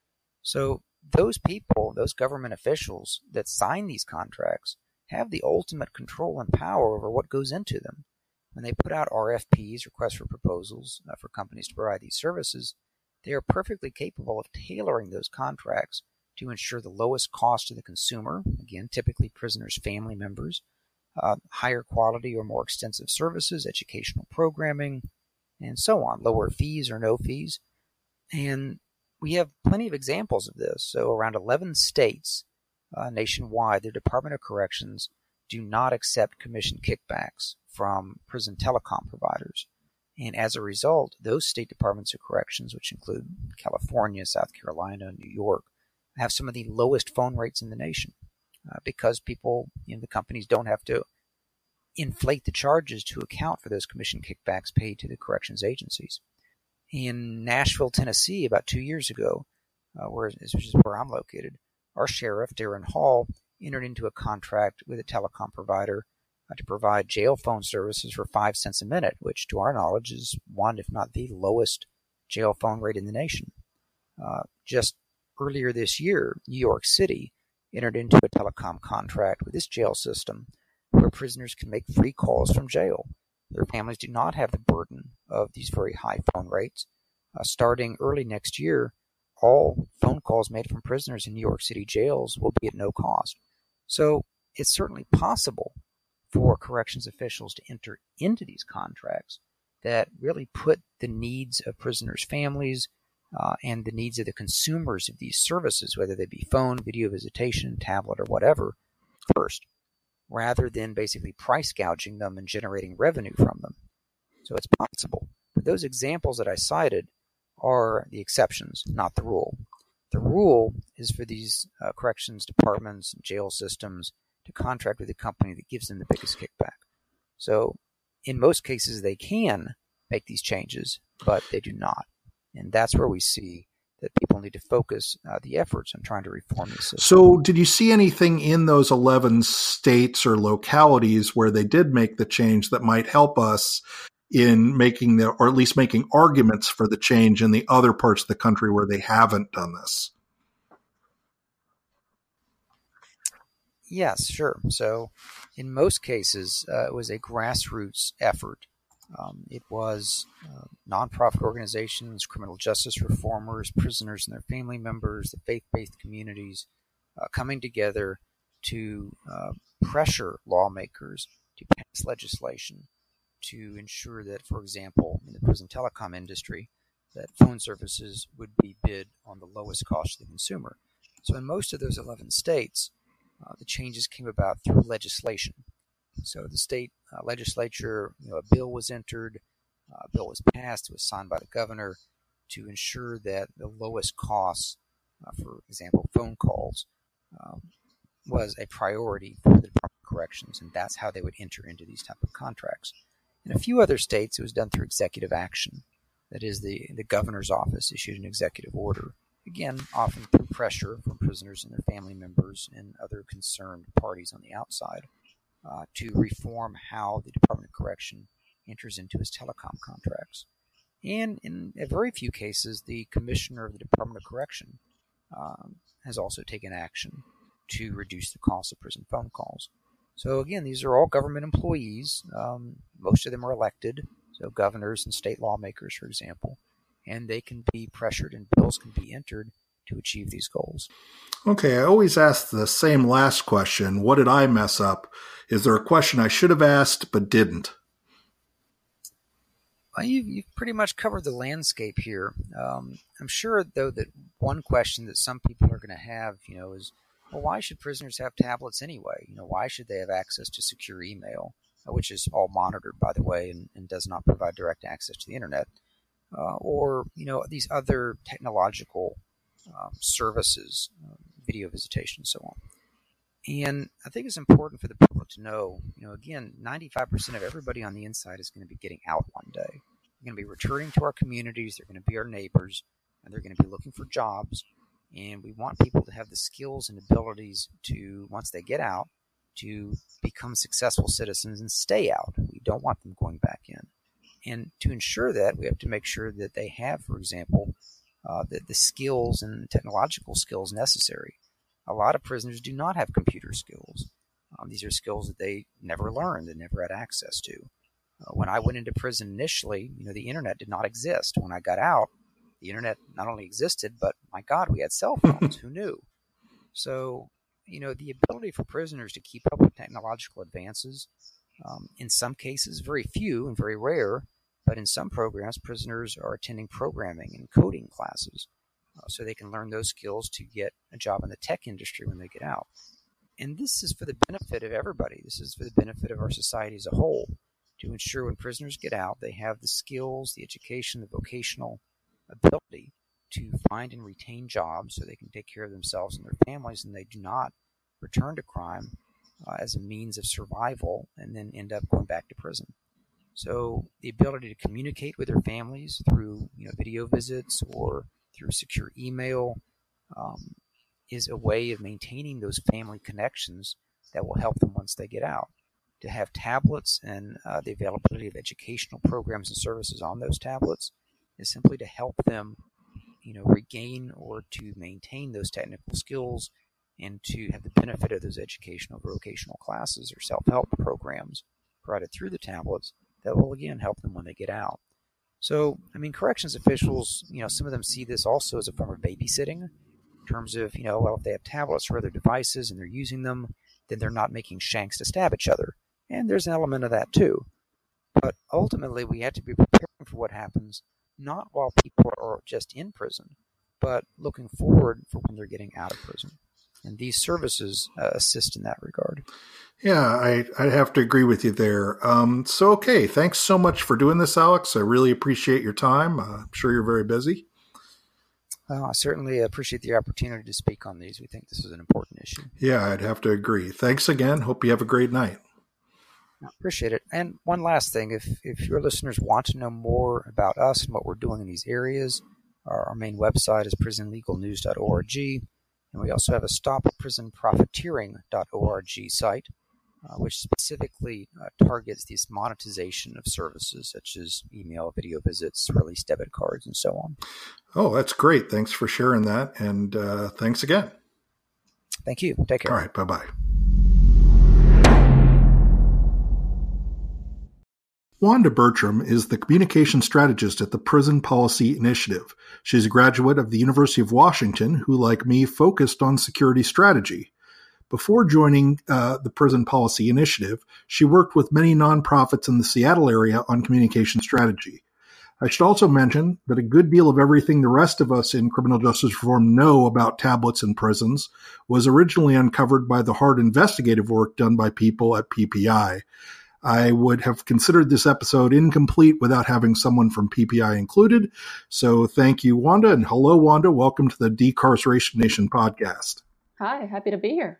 So those people, those government officials that sign these contracts have the ultimate control and power over what goes into them. When they put out R F Ps, requests for proposals, uh, for companies to provide these services, they are perfectly capable of tailoring those contracts to ensure the lowest cost to the consumer, again, typically prisoners' family members, uh, higher quality or more extensive services, educational programming, and so on, lower fees or no fees. And we have plenty of examples of this. So around eleven states uh, nationwide, the Department of Corrections do not accept commission kickbacks from prison telecom providers. And as a result, those state departments of corrections, which include California, South Carolina, New York, have some of the lowest phone rates in the nation uh, because people, you know, the companies don't have to inflate the charges to account for those commission kickbacks paid to the corrections agencies. In Nashville, Tennessee, about two years ago, uh, where, which is where I'm located, our sheriff, Darren Hall, entered into a contract with a telecom provider uh, to provide jail phone services for five cents a minute, which to our knowledge is one, if not the lowest jail phone rate in the nation. Uh, just earlier this year, New York City entered into a telecom contract with this jail system where prisoners can make free calls from jail. Their families do not have the burden of these very high phone rates. Uh, starting early next year, all phone calls made from prisoners in New York City jails will be at no cost. So it's certainly possible for corrections officials to enter into these contracts that really put the needs of prisoners' families uh, and the needs of the consumers of these services, whether they be phone, video visitation, tablet, or whatever, first, rather than basically price gouging them and generating revenue from them. So it's possible. But those examples that I cited are the exceptions, not the rule. The rule is for these uh, corrections departments and jail systems to contract with a company that gives them the biggest kickback. So in most cases, they can make these changes, but they do not. And that's where we see that people need to focus uh, the efforts on trying to reform the system. So did you see anything in those eleven states or localities where they did make the change that might help us in making the, or at least making arguments for the change in the other parts of the country where they haven't done this? Yes, sure. So in most cases, uh, it was a grassroots effort. Um, it was uh, nonprofit organizations, criminal justice reformers, prisoners and their family members, the faith-based communities uh, coming together to uh, pressure lawmakers to pass legislation to ensure that, for example, in the prison telecom industry, that phone services would be bid on the lowest cost to the consumer. So in most of those eleven states, uh, the changes came about through legislation. So the state uh, legislature, you know, a bill was entered, uh, a bill was passed, it was signed by the governor to ensure that the lowest costs, uh, for example, phone calls, um, was a priority for the Department of Corrections, and that's how they would enter into these type of contracts. In a few other states, it was done through executive action. That is, the, the governor's office issued an executive order, again, often through pressure from prisoners and their family members and other concerned parties on the outside, uh, to reform how the Department of Correction enters into its telecom contracts. And in a very few cases, the commissioner of the Department of Correction um, has also taken action to reduce the cost of prison phone calls. So again, these are all government employees. Um, most of them are elected, so governors and state lawmakers, for example, and they can be pressured and bills can be entered to achieve these goals. Okay, I always ask the same last question. What did I mess up? Is there a question I should have asked but didn't? Well, you've, you've pretty much covered the landscape here. Um, I'm sure, though, that one question that some people are going to have, you know, is, well, why should prisoners have tablets anyway? You know, why should they have access to secure email, which is all monitored, by the way, and, and does not provide direct access to the internet, uh, or, you know, these other technological um, services, um, video visitation, and so on. And I think it's important for the public to know, you know, again, ninety-five percent of everybody on the inside is going to be getting out one day. They're going to be returning to our communities. They're going to be our neighbors, and they're going to be looking for jobs. And we want people to have the skills and abilities to, once they get out, to become successful citizens and stay out. We don't want them going back in. And to ensure that, we have to make sure that they have, for example, uh, the, the skills and technological skills necessary. A lot of prisoners do not have computer skills. Um, these are skills that they never learned and never had access to. Uh, when I went into prison initially, you know, the internet did not exist. When I got out, the internet not only existed, but my God, we had cell phones. Who knew? So, you know, the ability for prisoners to keep up with technological advances, um, in some cases, very few and very rare, but in some programs, prisoners are attending programming and coding classes uh, so they can learn those skills to get a job in the tech industry when they get out. And this is for the benefit of everybody. This is for the benefit of our society as a whole, to ensure when prisoners get out, they have the skills, the education, the vocational ability to find and retain jobs so they can take care of themselves and their families, and they do not return to crime uh, as a means of survival and then end up going back to prison. So the ability to communicate with their families through, you know, video visits or through secure email um, is a way of maintaining those family connections that will help them once they get out. To have tablets and uh, the availability of educational programs and services on those tablets is simply to help them, you know, regain or to maintain those technical skills and to have the benefit of those educational vocational classes or self-help programs provided through the tablets that will, again, help them when they get out. So, I mean, corrections officials, you know, some of them see this also as a form of babysitting in terms of, you know, well, if they have tablets or other devices and they're using them, then they're not making shanks to stab each other. And there's an element of that too. But ultimately, we have to be preparing for what happens, not while people are just in prison, but looking forward for when they're getting out of prison. And these services uh, assist in that regard. Yeah, I, I have to agree with you there. Um, so, okay, thanks so much for doing this, Alex. I really appreciate your time. Uh, I'm sure you're very busy. Uh, I certainly appreciate the opportunity to speak on these. We think this is an important issue. Yeah, I'd have to agree. Thanks again. Hope you have a great night. I appreciate it. And one last thing, if if your listeners want to know more about us and what we're doing in these areas, Our, our main website is prison legal news dot org, and we also have a stop prison profiteering dot org site, uh, which specifically uh, targets this monetization of services such as email, video visits, release debit cards, and so on. Oh, that's great. Thanks for sharing that, and uh, thanks again. Thank you. Take care. All right. Bye-bye. Wanda Bertram is the communication strategist at the Prison Policy Initiative. She's a graduate of the University of Washington who, like me, focused on security strategy. Before joining uh, the Prison Policy Initiative, she worked with many nonprofits in the Seattle area on communication strategy. I should also mention that a good deal of everything the rest of us in criminal justice reform know about tablets in prisons was originally uncovered by the hard investigative work done by people at P P I. I would have considered this episode incomplete without having someone from P P I included. So thank you, Wanda. And hello, Wanda. Welcome to the Decarceration Nation podcast. Hi, happy to be here.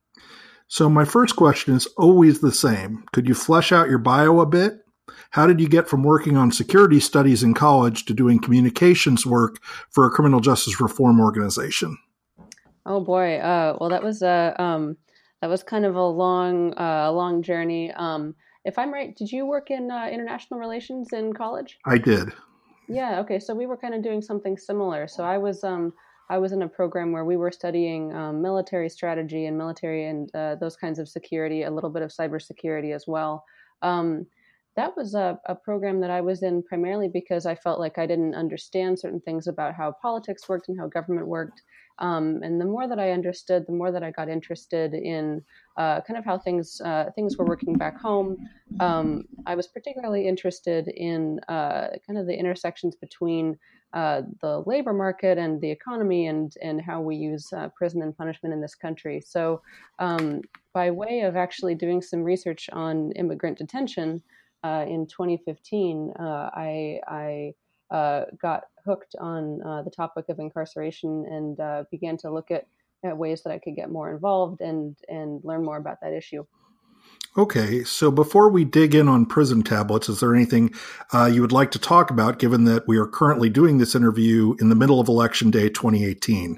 So my first question is always the same. Could you flesh out your bio a bit? How did you get from working on security studies in college to doing communications work for a criminal justice reform organization? Oh boy. Uh, well, that was a, um, that was kind of a long, uh, long journey. Um, If I'm right, did you work in uh, international relations in college? I did. Yeah. Okay. So we were kind of doing something similar. So I was um, I was in a program where we were studying um, military strategy and military and uh, those kinds of security, a little bit of cybersecurity as well. Um, that was a, a program that I was in primarily because I felt like I didn't understand certain things about how politics worked and how government worked. Um, and the more that I understood, the more that I got interested in uh, kind of how things uh, things were working back home. Um, I was particularly interested in uh, kind of the intersections between uh, the labor market and the economy, and and how we use uh, prison and punishment in this country. So, um, by way of actually doing some research on immigrant detention uh, in twenty fifteen, uh, I I uh, got hooked on uh, the topic of incarceration and uh, began to look at, at ways that I could get more involved and and learn more about that issue. Okay, so before we dig in on prison tablets, is there anything uh, you would like to talk about, given that we are currently doing this interview in the middle of Election Day twenty eighteen?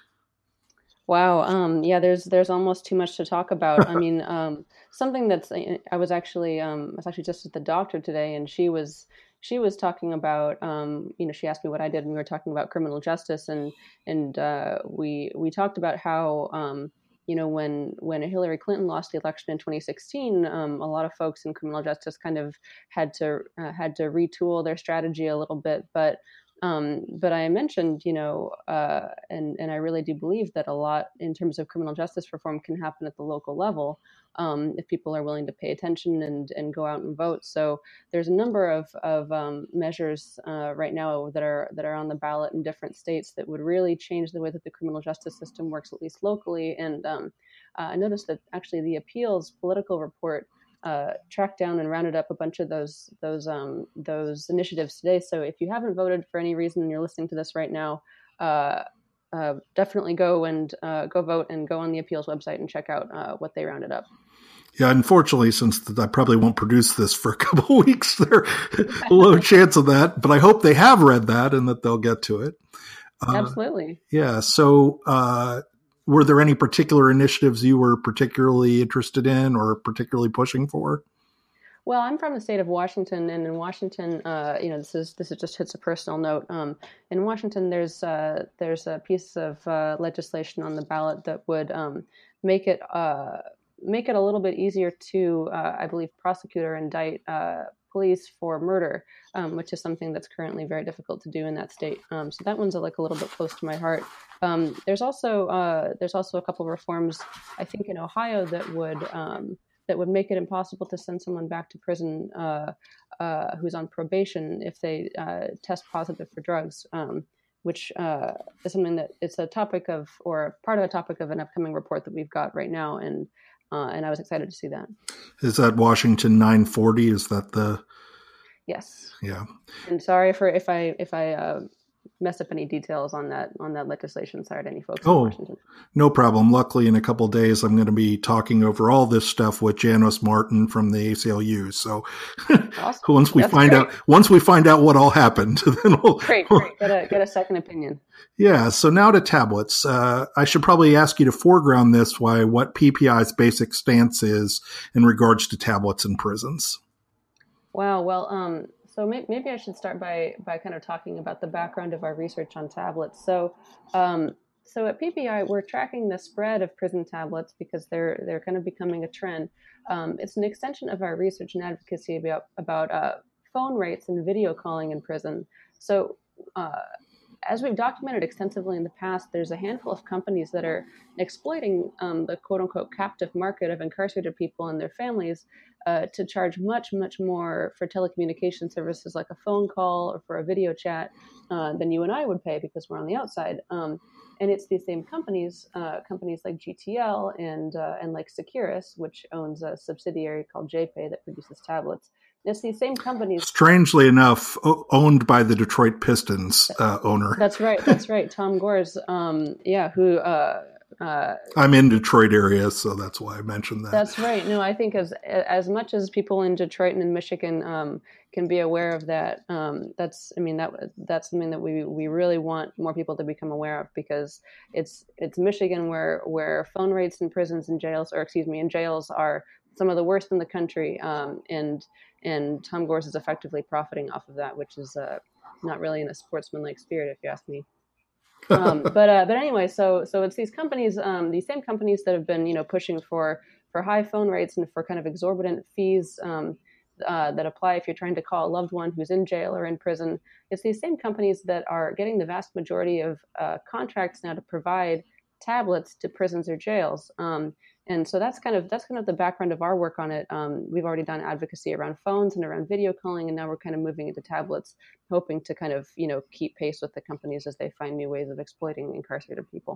Wow. Um, yeah, there's there's almost too much to talk about. I mean, um, something that's I was actually um, I was actually just with the doctor today, and she was she was talking about um, you know she asked me what I did, and we were talking about criminal justice, and and uh, we we talked about how um, you know when when Hillary Clinton lost the election in twenty sixteen, um, a lot of folks in criminal justice kind of had to uh, had to retool their strategy a little bit, but. Um, but I mentioned, you know, uh, and, and I really do believe that a lot in terms of criminal justice reform can happen at the local level um, if people are willing to pay attention and, and go out and vote. So there's a number of, of um, measures uh, right now that are that are on the ballot in different states that would really change the way that the criminal justice system works, at least locally. And um, uh, I noticed that actually the Appeals Political Report Uh, tracked down and rounded up a bunch of those those um, those initiatives today. So if you haven't voted for any reason and you're listening to this right now, uh, uh, definitely go and uh, go vote and go on the Appeals website and check out uh, what they rounded up. Yeah, unfortunately, since I probably won't produce this for a couple of weeks, there's a low chance of that. But I hope they have read that and that they'll get to it. Uh, Absolutely. Yeah. So. Uh, Were there any particular initiatives you were particularly interested in or particularly pushing for? Well, I'm from the state of Washington, and in Washington, uh, you know, this is this is just hits a personal note. Um, in Washington, there's uh, there's a piece of uh, legislation on the ballot that would um, make it uh, make it a little bit easier to, uh, I believe, prosecute or indict uh, police for murder, um, which is something that's currently very difficult to do in that state. Um, so that one's like a little bit close to my heart. Um, there's also uh, there's also a couple of reforms, I think, in Ohio that would um, that would make it impossible to send someone back to prison uh, uh, who's on probation if they uh, test positive for drugs, um, which uh, is something that it's a topic of or part of a topic of an upcoming report that we've got right now, and uh, and I was excited to see that. Is that Washington nine forty? Is that the? Yes. Yeah. And sorry for if I if I uh, mess up any details on that on that legislation side. Any folks oh, in Washington? No problem. Luckily, in a couple of days, I'm going to be talking over all this stuff with Janice Martin from the A C L U. So awesome. once we That's find great. out once we find out what all happened, then we'll great, great. Get a get a second opinion. Yeah. So now to tablets. Uh, I should probably ask you to foreground this why what P P I's basic stance is in regards to tablets in prisons. Wow. Well, um, so may- maybe I should start by by kind of talking about the background of our research on tablets. So, um, so at P P I, we're tracking the spread of prison tablets because they're they're kind of becoming a trend. Um, it's an extension of our research and advocacy about about uh, phone rates and video calling in prison. So. Uh, As we've documented extensively in the past, there's a handful of companies that are exploiting um, the quote-unquote captive market of incarcerated people and their families uh, to charge much, much more for telecommunication services like a phone call or for a video chat uh, than you and I would pay because we're on the outside. Um, and it's these same companies, uh, companies like G T L and uh, and like Securus, which owns a subsidiary called J P A Y that produces tablets. It's these same companies. Strangely enough, o- owned by the Detroit Pistons uh, owner. That's right. That's right. Tom Gores. Um, yeah, who. Uh, uh, I'm in Detroit area, so that's why I mentioned that. That's right. No, I think as as much as people in Detroit and in Michigan um, can be aware of that, um, that's. I mean, that that's something that we we really want more people to become aware of because it's it's Michigan where where phone rates in prisons and jails, or excuse me, in jails are some of the worst in the country, um, and. And Tom Gores is effectively profiting off of that, which is uh, not really in a sportsmanlike spirit, if you ask me. Um, but uh, but anyway, so so it's these companies, um, these same companies that have been you know pushing for for high phone rates and for kind of exorbitant fees um, uh, that apply if you're trying to call a loved one who's in jail or in prison. It's these same companies that are getting the vast majority of uh, contracts now to provide tablets to prisons or jails. Um, And so that's kind of that's kind of the background of our work on it. Um, we've already done advocacy around phones and around video calling, and now we're kind of moving into tablets, hoping to kind of you know keep pace with the companies as they find new ways of exploiting incarcerated people.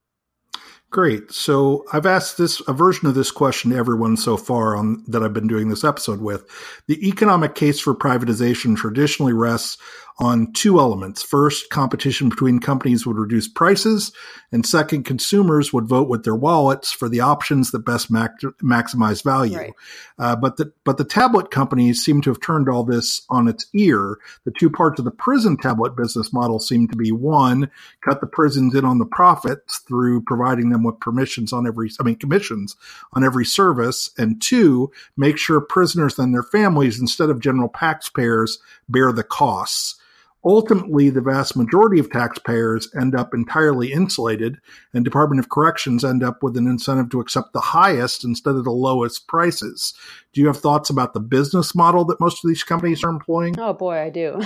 Great. So I've asked this a version of this question to everyone so far on that I've been doing this episode with. The economic case for privatization traditionally rests on two elements. First, competition between companies would reduce prices, and second, consumers would vote with their wallets for the options that best mac- maximize value. Right. Uh, but the but the tablet companies seem to have turned all this on its ear. The two parts of the prison tablet business model seem to be one, cut the prisons in on the profits through providing them with permissions on every, I mean, commissions on every service, and two, make sure prisoners and their families, instead of general taxpayers, bear the costs. Ultimately, the vast majority of taxpayers end up entirely insulated, and Department of Corrections end up with an incentive to accept the highest instead of the lowest prices. Do you have thoughts about the business model that most of these companies are employing? Oh boy, I do.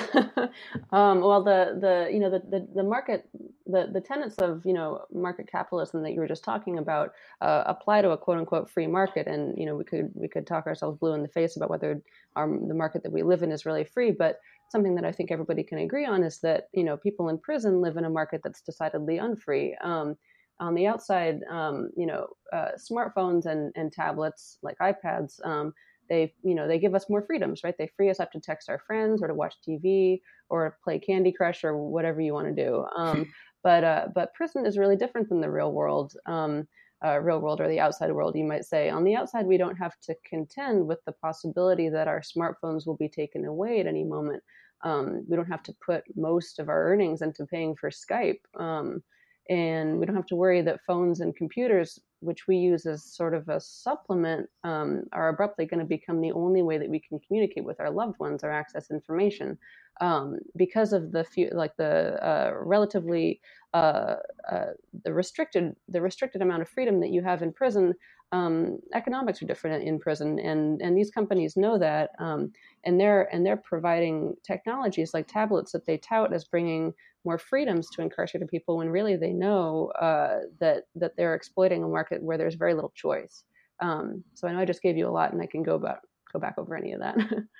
um, well, the the you know the the, the market the, the tenets of you know market capitalism that you were just talking about uh, apply to a quote unquote free market, and you know we could we could talk ourselves blue in the face about whether our the market that we live in is really free, but something that I think everybody can agree on is that, you know, people in prison live in a market that's decidedly unfree. Um, on the outside, um, you know, uh, smartphones and, and tablets like iPads, um, they, you know, they give us more freedoms, right? They free us up to text our friends or to watch T V or play Candy Crush or whatever you want to do. Um, but, uh, but prison is really different than the real world. Um, Uh, real world or the outside world, you might say. On the outside, we don't have to contend with the possibility that our smartphones will be taken away at any moment. Um, we don't have to put most of our earnings into paying for Skype. Um, and we don't have to worry that phones and computers, which we use as sort of a supplement, um, are abruptly going to become the only way that we can communicate with our loved ones or access information. Um, because of the few, like the uh, relatively uh, uh, the restricted the restricted amount of freedom that you have in prison, um, economics are different in prison, and and these companies know that, um, and they're and they're providing technologies like tablets that they tout as bringing more freedoms to incarcerated people, when really they know uh, that that they're exploiting a market where there's very little choice. Um, so I know I just gave you a lot, and I can go about go back over any of that.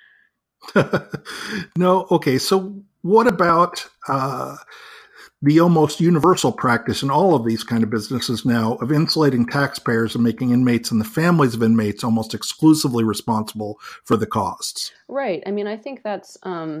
No. Okay. So what about uh, the almost universal practice in all of these kind of businesses now of insulating taxpayers and making inmates and the families of inmates almost exclusively responsible for the costs? Right. I mean, I think that's, um,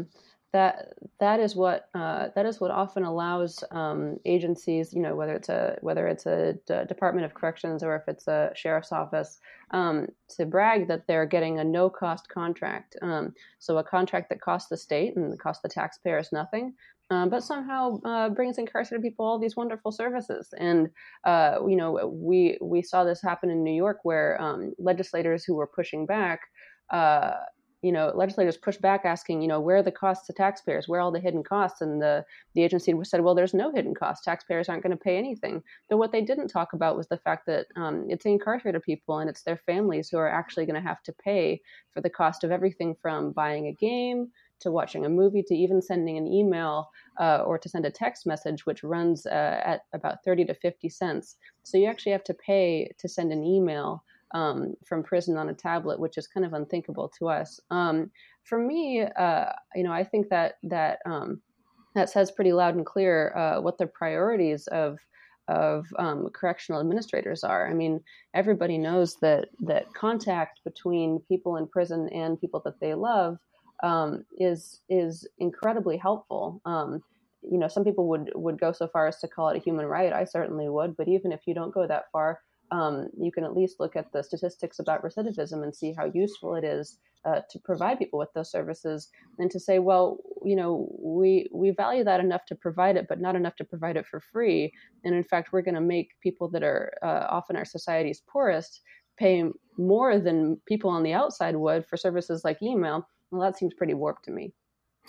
that that is what uh, that is what often allows um, agencies, you know, whether it's a whether it's a D- Department of Corrections or if it's a sheriff's office, um, to brag that they're getting a no-cost contract. Um, so a contract that costs the state and costs the taxpayers nothing, um, but somehow uh, brings incarcerated people all these wonderful services. And uh, you know, we we saw this happen in New York, where um, legislators who were pushing back. Uh, you know, legislators pushed back asking, you know, where are the costs to taxpayers? Where are all the hidden costs? And the, the agency said, well, there's no hidden costs. Taxpayers aren't going to pay anything. But what they didn't talk about was the fact that um, it's incarcerated people and it's their families who are actually going to have to pay for the cost of everything from buying a game to watching a movie to even sending an email uh, or to send a text message, which runs uh, at about thirty to fifty cents. So you actually have to pay to send an email Um, from prison on a tablet, which is kind of unthinkable to us. Um, for me, uh, you know, I think that that um, that says pretty loud and clear uh, what the priorities of of um, correctional administrators are. I mean, everybody knows that that contact between people in prison and people that they love um, is is incredibly helpful. Um, you know, some people would would go so far as to call it a human right. I certainly would, but even if you don't go that far, Um, you can at least look at the statistics about recidivism and see how useful it is uh, to provide people with those services, and to say, well, you know, we we value that enough to provide it, but not enough to provide it for free. And in fact, we're going to make people that are uh, often our society's poorest pay more than people on the outside would for services like email. Well, that seems pretty warped to me.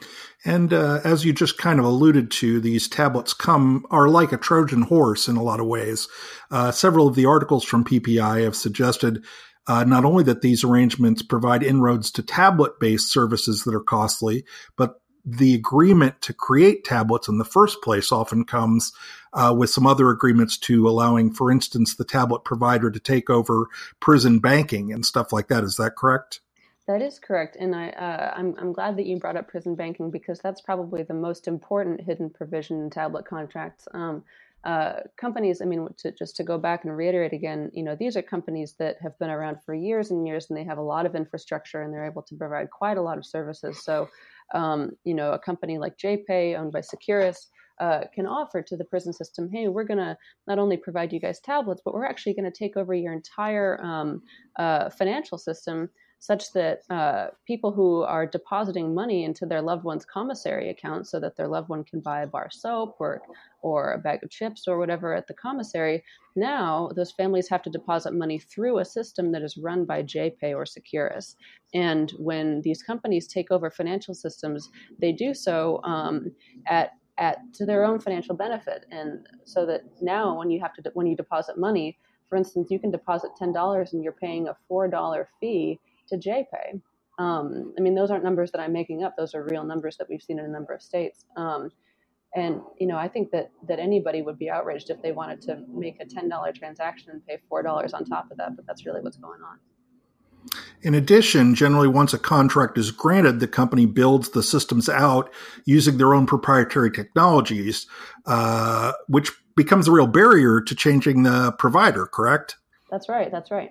And uh, as you just kind of alluded to, these tablets come are like a Trojan horse in a lot of ways. Uh, several of the articles from P P I have suggested uh, not only that these arrangements provide inroads to tablet-based services that are costly, but the agreement to create tablets in the first place often comes uh, with some other agreements to allowing, for instance, the tablet provider to take over prison banking and stuff like that. Is that correct? That is correct, and I, uh, I'm I'm glad that you brought up prison banking, because that's probably the most important hidden provision in tablet contracts. Um, uh, companies, I mean, to, just to go back and reiterate again, you know, these are companies that have been around for years and years, and they have a lot of infrastructure, and they're able to provide quite a lot of services. So, um, you know, a company like JPay, owned by Securus, uh, can offer to the prison system, hey, we're going to not only provide you guys tablets, but we're actually going to take over your entire um, uh, financial system, such that uh, people who are depositing money into their loved one's commissary account so that their loved one can buy a bar soap or or a bag of chips or whatever at the commissary, now those families have to deposit money through a system that is run by JPay or Securus. And when these companies take over financial systems, they do so um, at at to their own financial benefit. And so that now when you have to de- when you deposit money, for instance, you can deposit ten dollars and you're paying a four dollars fee to JPay. Um, I mean, those aren't numbers that I'm making up. Those are real numbers that we've seen in a number of states. Um, and, you know, I think that that anybody would be outraged if they wanted to make a ten dollars transaction and pay four dollars on top of that, but that's really what's going on. In addition, generally once a contract is granted, the company builds the systems out using their own proprietary technologies, uh, which becomes a real barrier to changing the provider, correct? That's right. That's right.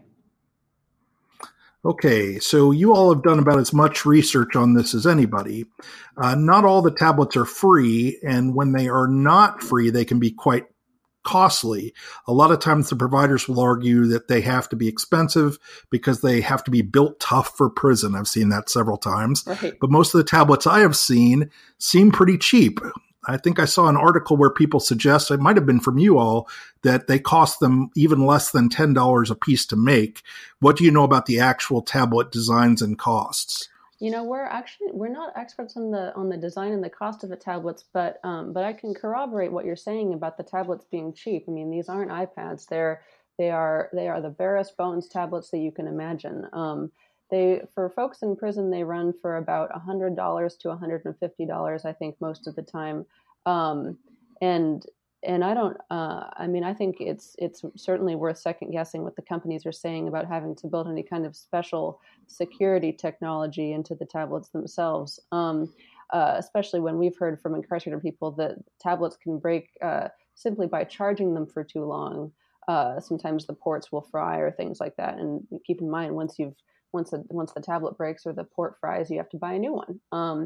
Okay, so you all have done about as much research on this as anybody. Uh, not all the tablets are free, and when they are not free, they can be quite costly. A lot of times the providers will argue that they have to be expensive because they have to be built tough for prison. I've seen that several times. Right. But most of the tablets I have seen seem pretty cheap. I think I saw an article where people suggest, it might have been from you all, that they cost them even less than ten dollars a piece to make. What do you know about the actual tablet designs and costs? You know, we're actually we're not experts on the on the design and the cost of the tablets, but um, but I can corroborate what you're saying about the tablets being cheap. I mean, these aren't iPads; they're they are they are the barest bones tablets that you can imagine. Um, they for folks in prison, they run for about a hundred dollars to a hundred and fifty dollars, I think, most of the time. Um, and and I don't. Uh, I mean, I think it's it's certainly worth second guessing what the companies are saying about having to build any kind of special security technology into the tablets themselves. Um, uh, especially when we've heard from incarcerated people that tablets can break uh, simply by charging them for too long. Uh, sometimes the ports will fry or things like that. And keep in mind, once you've once the once the tablet breaks or the port fries, you have to buy a new one. Um,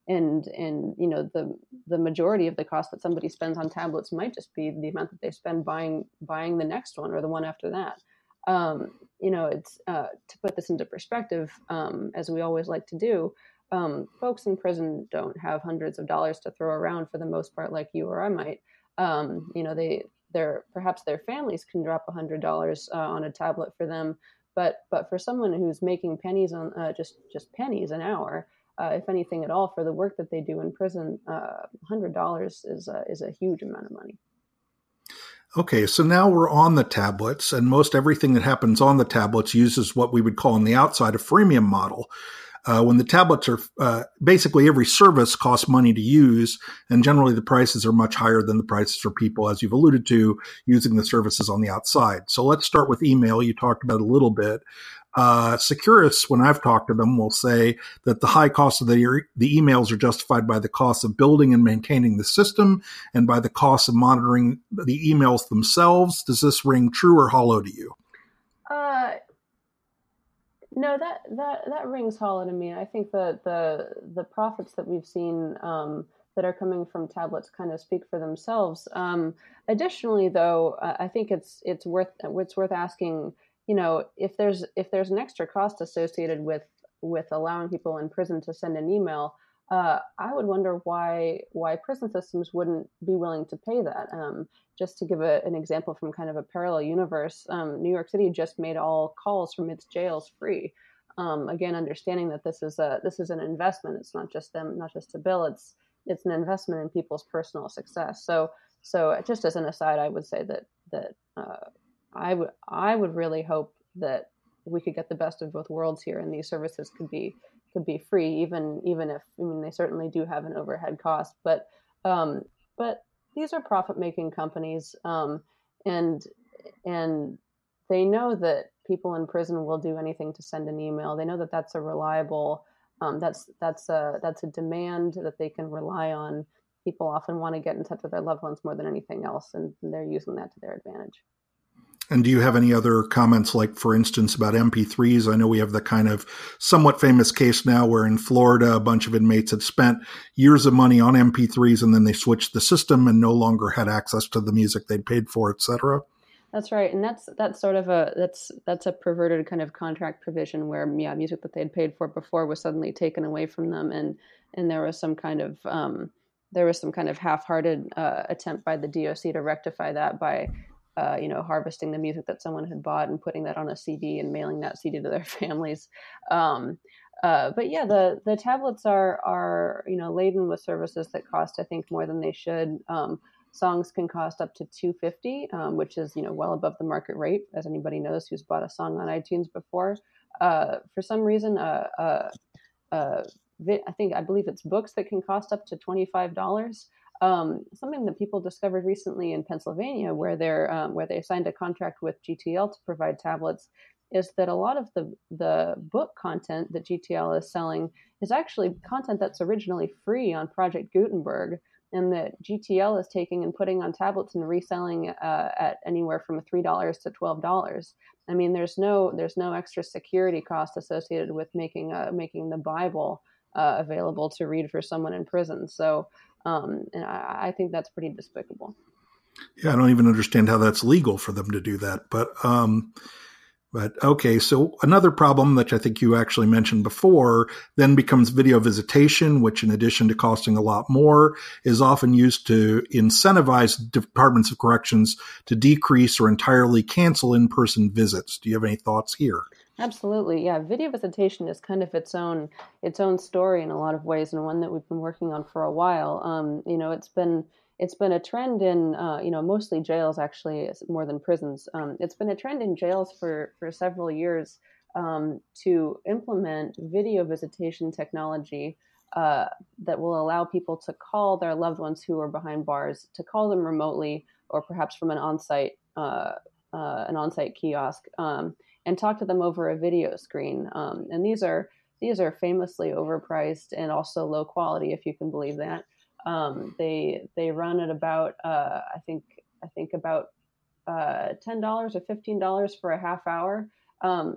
and and you know the the majority of the cost that somebody spends on tablets might just be the amount that they spend buying buying the next one or the one after that. Um, you know, it's uh, to put this into perspective, um, as we always like to do. Um, folks in prison don't have hundreds of dollars to throw around for the most part, like you or I might. Um, you know, they their perhaps their families can drop a hundred dollars uh, on a tablet for them, but but for someone who's making pennies on uh, just just pennies an hour, uh, if anything at all, for the work that they do in prison, uh, hundred dollars is uh, is a huge amount of money. Okay, so now we're on the tablets, and most everything that happens on the tablets uses what we would call on the outside a freemium model. Uh, when the tablets are uh, basically every service costs money to use, and generally the prices are much higher than the prices for people, as you've alluded to, using the services on the outside. So let's start with email. You talked about it a little bit. Uh, Securus, when I've talked to them, will say that the high cost of the, the emails are justified by the cost of building and maintaining the system and by the cost of monitoring the emails themselves. Does this ring true or hollow to you? Uh, no, that, that, that rings hollow to me. I think that the, the profits that we've seen, um, that are coming from tablets kind of speak for themselves. Um, additionally, though, I think it's, it's worth, it's worth asking, you know, if there's if there's an extra cost associated with with allowing people in prison to send an email, uh, I would wonder why why prison systems wouldn't be willing to pay that. Um, just to give a, an example from kind of a parallel universe, um, New York City just made all calls from its jails free. Um, again, understanding that this is a this is an investment. It's not just them, not just a bill. It's it's an investment in people's personal success. So so just as an aside, I would say that that. Uh, I would I would really hope that we could get the best of both worlds here, and these services could be could be free, even even if I mean they certainly do have an overhead cost, but um, but these are profit making companies, um, and and they know that people in prison will do anything to send an email. They know that that's a reliable um, that's that's a that's a demand that they can rely on. People often want to get in touch with their loved ones more than anything else, and they're using that to their advantage. And do you have any other comments, like, for instance, about M P threes? I know we have the kind of somewhat famous case now where in Florida, a bunch of inmates had spent years of money on M P threes, and then they switched the system and no longer had access to the music they'd paid for, et cetera. That's right. And that's that's sort of a that's that's a perverted kind of contract provision where, yeah, music that they'd paid for before was suddenly taken away from them. And and there was some kind of um, there was some kind of half-hearted uh, attempt by the D O C to rectify that by Uh, you know, harvesting the music that someone had bought and putting that on a C D and mailing that C D to their families. Um, uh, but yeah, the the tablets are are you know laden with services that cost, I think, more than they should. Um, songs can cost up to two hundred fifty dollars, um, which is you know well above the market rate, as anybody knows who's bought a song on iTunes before. Uh, for some reason, uh, uh, uh, I think I believe it's books that can cost up to twenty-five dollars. Um, something that people discovered recently in Pennsylvania, where they're um, where they signed a contract with G T L to provide tablets, is that a lot of the the book content that G T L is selling is actually content that's originally free on Project Gutenberg, and that G T L is taking and putting on tablets and reselling uh, at anywhere from three dollars to twelve dollars. I mean, there's no there's no extra security cost associated with making uh, making the Bible uh, available to read for someone in prison. So. Um, and I, I think that's pretty despicable. Yeah, I don't even understand how that's legal for them to do that. But, um, but okay, so another problem that I think you actually mentioned before then becomes video visitation, which in addition to costing a lot more, is often used to incentivize departments of corrections to decrease or entirely cancel in-person visits. Do you have any thoughts here? Absolutely. Yeah. Video visitation is kind of its own, its own story in a lot of ways, and one that we've been working on for a while. Um, you know, it's been, it's been a trend in, uh, you know, mostly jails, actually, more than prisons. Um, it's been a trend in jails for, for several years, um, to implement video visitation technology, uh, that will allow people to call their loved ones who are behind bars, to call them remotely, or perhaps from an on-site, uh, uh, an on-site kiosk, um, and talk to them over a video screen. Um, and these are these are famously overpriced and also low quality, if you can believe that. Um, they they run at about uh, I think I think about uh, ten dollars or fifteen dollars for a half hour, um,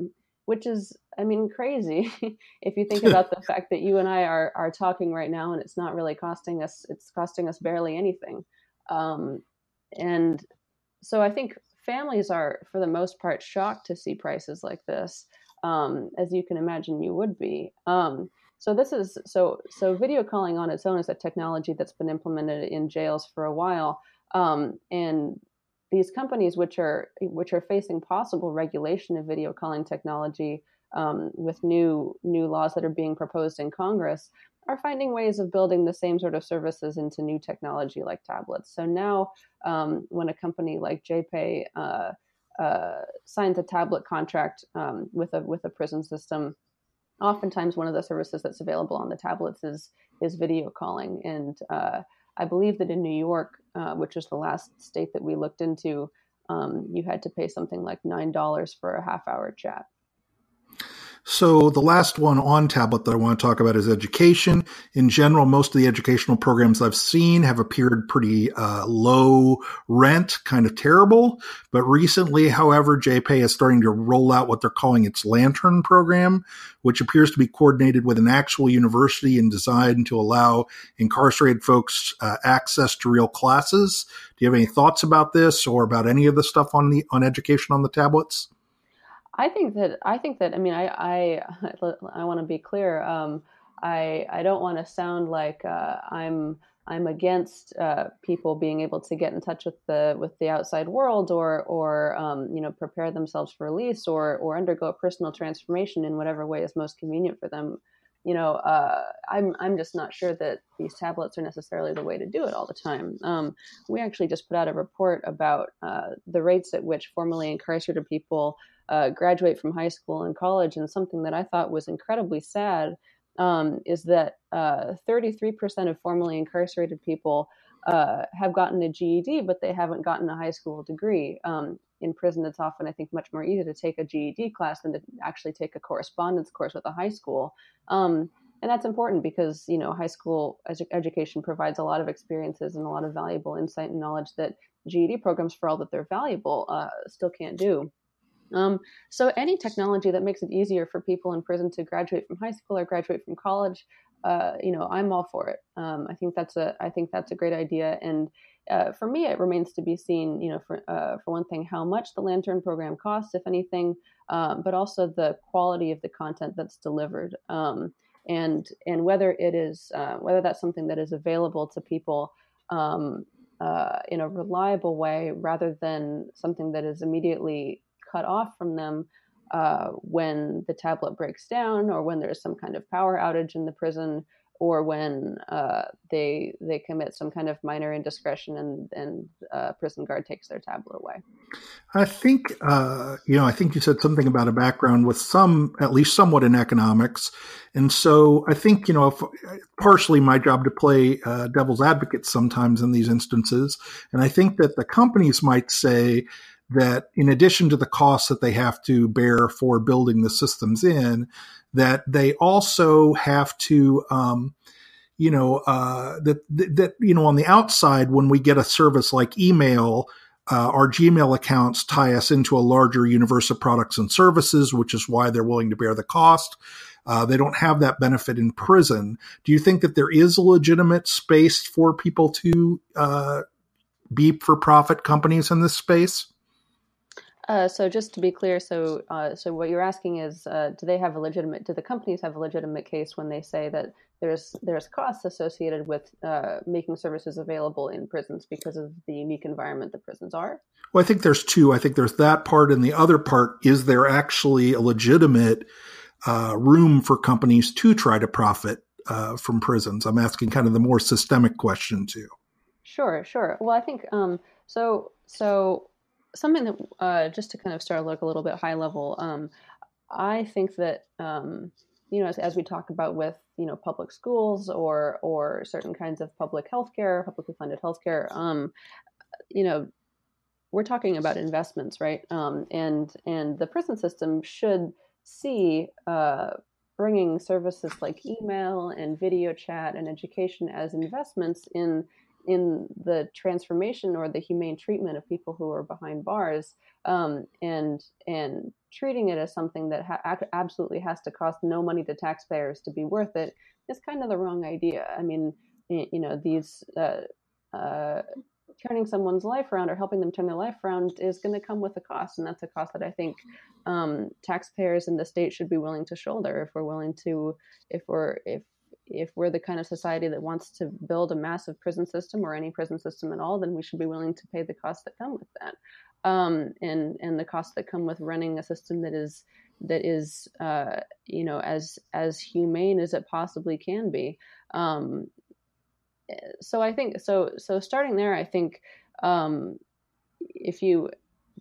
which is, I mean, crazy if you think about the fact that you and I are are talking right now, and it's not really costing us, it's costing us barely anything. Um, and so I think families are, for the most part, shocked to see prices like this, um, as you can imagine you would be. Um, so this is so so video calling on its own is a technology that's been implemented in jails for a while, um, and these companies, which are which are facing possible regulation of video calling technology, um, with new new laws that are being proposed in Congress, are finding ways of building the same sort of services into new technology like tablets. So now, um, when a company like JPay uh, uh, signs a tablet contract um, with a with a prison system, oftentimes one of the services that's available on the tablets is is video calling. And uh, I believe that in New York, uh, which was the last state that we looked into, um, you had to pay something like nine dollars for a half hour chat. So the last one on tablet that I want to talk about is education. In general, most of the educational programs I've seen have appeared pretty uh, low rent, kind of terrible. But recently, however, JPay is starting to roll out what they're calling its Lantern program, which appears to be coordinated with an actual university and designed to allow incarcerated folks uh, access to real classes. Do you have any thoughts about this or about any of the stuff on the on education on the tablets? I think that I think that I mean I I, I want to be clear. Um, I I don't want to sound like uh, I'm I'm against uh, people being able to get in touch with the with the outside world or or um, you know prepare themselves for release or or undergo a personal transformation in whatever way is most convenient for them. You know, uh, I'm I'm just not sure that these tablets are necessarily the way to do it all the time. Um, we actually just put out a report about uh, the rates at which formerly incarcerated people Uh, graduate from high school and college, and something that I thought was incredibly sad um, is that uh, thirty-three percent of formerly incarcerated people uh, have gotten a G E D, but they haven't gotten a high school degree. Um, in prison, it's often, I think, much more easy to take a G E D class than to actually take a correspondence course with a high school. Um, and that's important because, you know, high school edu- education provides a lot of experiences and a lot of valuable insight and knowledge that G E D programs, for all that they're valuable, uh, still can't do. Um, so any technology that makes it easier for people in prison to graduate from high school or graduate from college, uh, you know, I'm all for it. Um, I think that's a, I think that's a great idea. And uh, for me, it remains to be seen, you know, for uh, for one thing, how much the Lantern program costs, if anything, um, but also the quality of the content that's delivered, um, and and whether it is uh, whether that's something that is available to people um, uh, in a reliable way, rather than something that is immediately cut off from them uh, when the tablet breaks down or when there's some kind of power outage in the prison or when uh, they they commit some kind of minor indiscretion and, and uh, prison guard takes their tablet away. I think, uh, you know, I think you said something about a background with some, at least somewhat in economics. And so I think, you know, if, partially my job to play uh, devil's advocate sometimes in these instances. And I think that the companies might say that in addition to the costs that they have to bear for building the systems in, that they also have to, um, you know, uh, that, that, you know, on the outside, when we get a service like email, uh, our Gmail accounts tie us into a larger universe of products and services, which is why they're willing to bear the cost. Uh, they don't have that benefit in prison. Do you think that there is a legitimate space for people to uh, be for-profit companies in this space? Uh, so just to be clear, so uh, so what you're asking is, uh, do they have a legitimate? Do the companies have a legitimate case when they say that there's there's costs associated with uh, making services available in prisons because of the unique environment that prisons are? Well, I think there's two. I think there's that part, and the other part is there actually a legitimate uh, room for companies to try to profit uh, from prisons? I'm asking kind of the more systemic question too. Sure, sure. Well, I think um, so. So. Something that, uh, just to kind of start look a little bit high level, um, I think that, um, you know, as, as we talk about with, you know, public schools or or certain kinds of public healthcare, publicly funded healthcare, um, you know, we're talking about investments, right? Um, and and the prison system should see uh, bringing services like email and video chat and education as investments in in the transformation or the humane treatment of people who are behind bars, um, and and treating it as something that ha- absolutely has to cost no money to taxpayers to be worth it is kind of the wrong idea. I mean, you know, these uh, uh, turning someone's life around or helping them turn their life around is going to come with a cost, and that's a cost that I think um, taxpayers in the state should be willing to shoulder if we're willing to, if we're if if we're the kind of society that wants to build a massive prison system or any prison system at all, then we should be willing to pay the costs that come with that, um, and and the costs that come with running a system that is that is uh, you know as as humane as it possibly can be. Um, so I think so. So starting there, I think um, if you.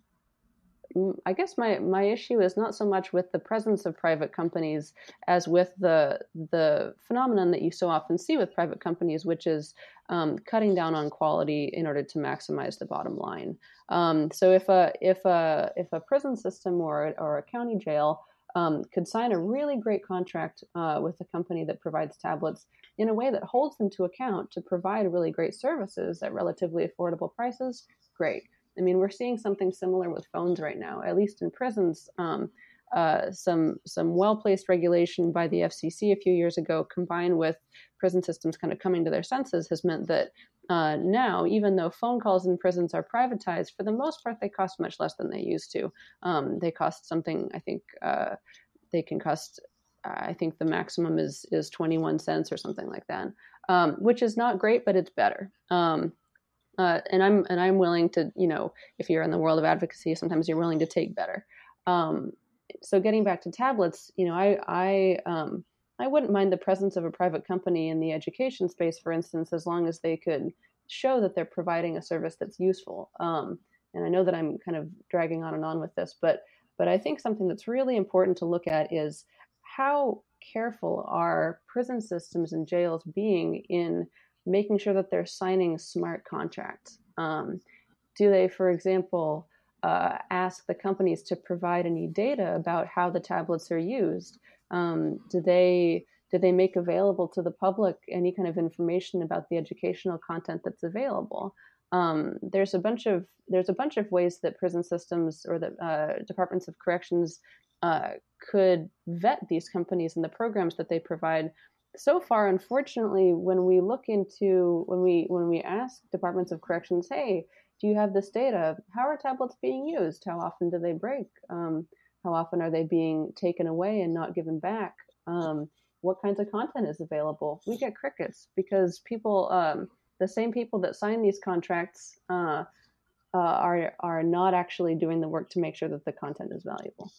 I guess my, my issue is not so much with the presence of private companies as with the the phenomenon that you so often see with private companies, which is um, cutting down on quality in order to maximize the bottom line. Um, so if a if a if a prison system or or a county jail um, could sign a really great contract uh, with a company that provides tablets in a way that holds them to account to provide really great services at relatively affordable prices, great. I mean, we're seeing something similar with phones right now, at least in prisons. Um, uh, some some well-placed regulation by the F C C a few years ago, combined with prison systems kind of coming to their senses, has meant that uh, now, even though phone calls in prisons are privatized, for the most part, they cost much less than they used to. Um, they cost something, I think, uh, they can cost, I think the maximum is is twenty-one cents or something like that, um, which is not great, but it's better. Um, Uh, and I'm and I'm willing to, you know, if you're in the world of advocacy, sometimes you're willing to take better. Um, so getting back to tablets, you know, I I um, I wouldn't mind the presence of a private company in the education space, for instance, as long as they could show that they're providing a service that's useful. Um, and I know that I'm kind of dragging on and on with this, but but I think something that's really important to look at is how careful are prison systems and jails being in making sure that they're signing smart contracts. Um, do they, for example, uh, ask the companies to provide any data about how the tablets are used? Um, do they do they make available to the public any kind of information about the educational content that's available? Um, there's a bunch of there's a bunch of ways that prison systems or the uh, departments of corrections uh, could vet these companies and the programs that they provide. So far, unfortunately, when we look into when we when we ask departments of corrections, hey, do you have this data? How are tablets being used? How often do they break? Um, how often are they being taken away and not given back? Um, what kinds of content is available? We get crickets because people, um, the same people that sign these contracts, uh, uh, are are not actually doing the work to make sure that the content is valuable.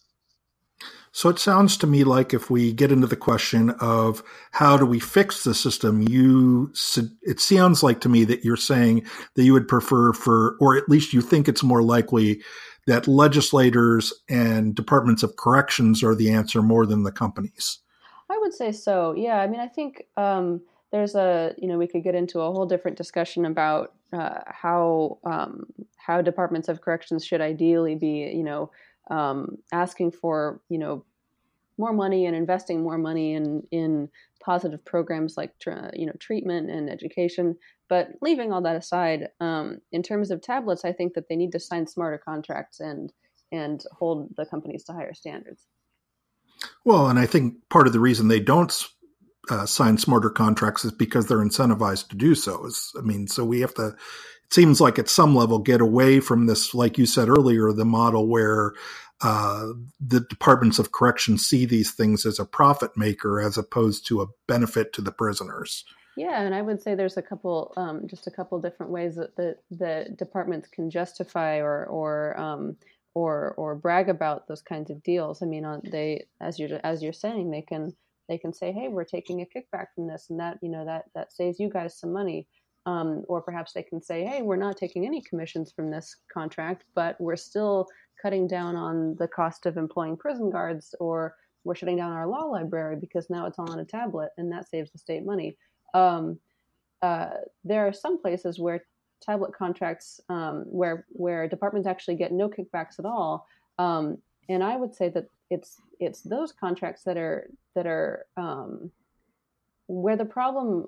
So it sounds to me like if we get into the question of how do we fix the system, you it sounds like to me that you're saying that you would prefer for, or at least you think it's more likely that legislators and departments of corrections are the answer more than the companies. I would say so. Yeah. I mean, I think um, there's a, you know, we could get into a whole different discussion about uh, how um, how departments of corrections should ideally be, you know, Um, asking for, you know, more money and investing more money in in positive programs like, you know, treatment and education. But leaving all that aside, um, in terms of tablets, I think that they need to sign smarter contracts and and hold the companies to higher standards. Well, and I think part of the reason they don't uh, sign smarter contracts is because they're incentivized to do so. Is, I mean, so we have to. It seems like at some level get away from this, like you said earlier, the model where uh, the departments of corrections see these things as a profit maker as opposed to a benefit to the prisoners. Yeah, and I would say there's a couple, um, just a couple different ways that the, the departments can justify or or um, or or brag about those kinds of deals. I mean, on, they, as you're as you're saying, they can they can say, hey, we're taking a kickback from this, and that you know that that saves you guys some money. Um, or perhaps they can say, hey, we're not taking any commissions from this contract, but we're still cutting down on the cost of employing prison guards, or we're shutting down our law library because now it's all on a tablet and that saves the state money. Um, uh, there are some places where tablet contracts, um, where where departments actually get no kickbacks at all. Um, and I would say that it's it's those contracts that are that are um, where the problem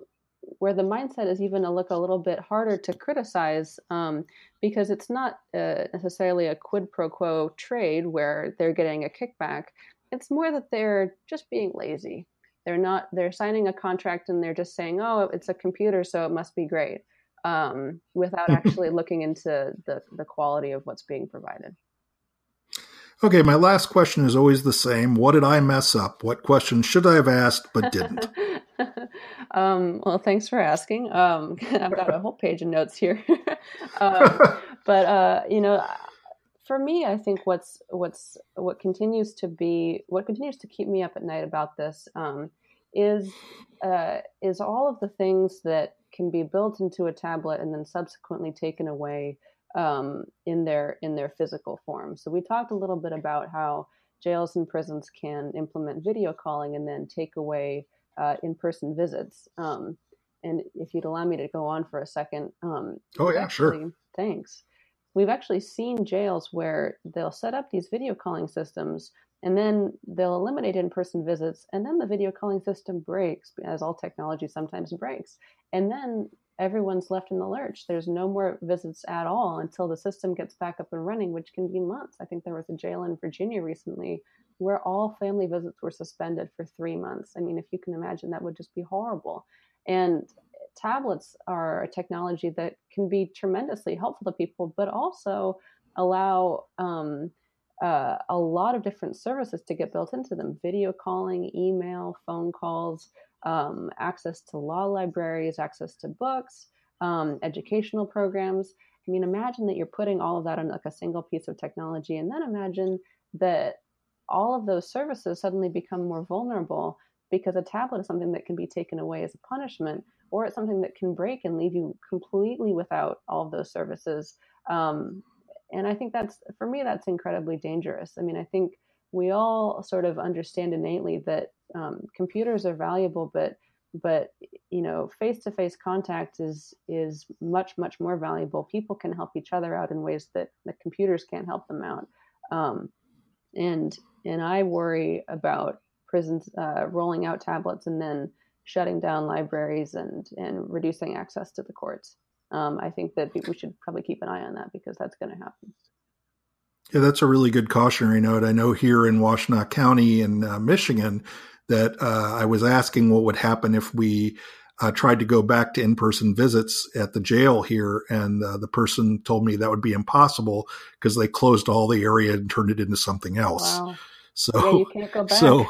where the mindset is even a look a little bit harder to criticize, um, because it's not uh, necessarily a quid pro quo trade where they're getting a kickback. It's more that they're just being lazy. They're not, they're signing a contract and they're just saying, oh, it's a computer, so it must be great, um, without actually looking into the, the quality of what's being provided. Okay, my last question is always the same. What did I mess up? What question should I have asked but didn't? um, well, thanks for asking. Um, I've got a whole page of notes here. um, but, uh, you know, for me, I think what's what's what continues to be what continues to keep me up at night about this um, is uh, is all of the things that can be built into a tablet and then subsequently taken away um, in their in their physical form. So we talked a little bit about how jails and prisons can implement video calling and then take away uh, in-person visits. Um, and if you'd allow me to go on for a second. Um, oh, yeah, actually, sure. Thanks. We've actually seen jails where they'll set up these video calling systems and then they'll eliminate in-person visits, and then the video calling system breaks, as all technology sometimes breaks. And then everyone's left in the lurch. There's no more visits at all until the system gets back up and running, which can be months. I think there was a jail in Virginia recently where all family visits were suspended for three months. I mean, if you can imagine, that would just be horrible. And tablets are a technology that can be tremendously helpful to people, but also allow um, uh, a lot of different services to get built into them. Video calling, email, phone calls, um, access to law libraries, access to books, um, educational programs. I mean, imagine that you're putting all of that on like a single piece of technology, and then imagine that all of those services suddenly become more vulnerable because a tablet is something that can be taken away as a punishment, or it's something that can break and leave you completely without all of those services. Um, and I think that's, for me, that's incredibly dangerous. I mean, I think we all sort of understand innately that um, computers are valuable, but, but you know, face-to-face contact is is much, much more valuable. People can help each other out in ways that the computers can't help them out. Um, and and I worry about prisons uh, rolling out tablets and then shutting down libraries and, and reducing access to the courts. Um, I think that we should probably keep an eye on that because that's going to happen. Yeah, that's a really good cautionary note. I know here in Washtenaw County in uh, Michigan that uh, I was asking what would happen if we uh, tried to go back to in-person visits at the jail here. And uh, the person told me that would be impossible because they closed all the area and turned it into something else. Wow. So, yeah, you can't go back. So,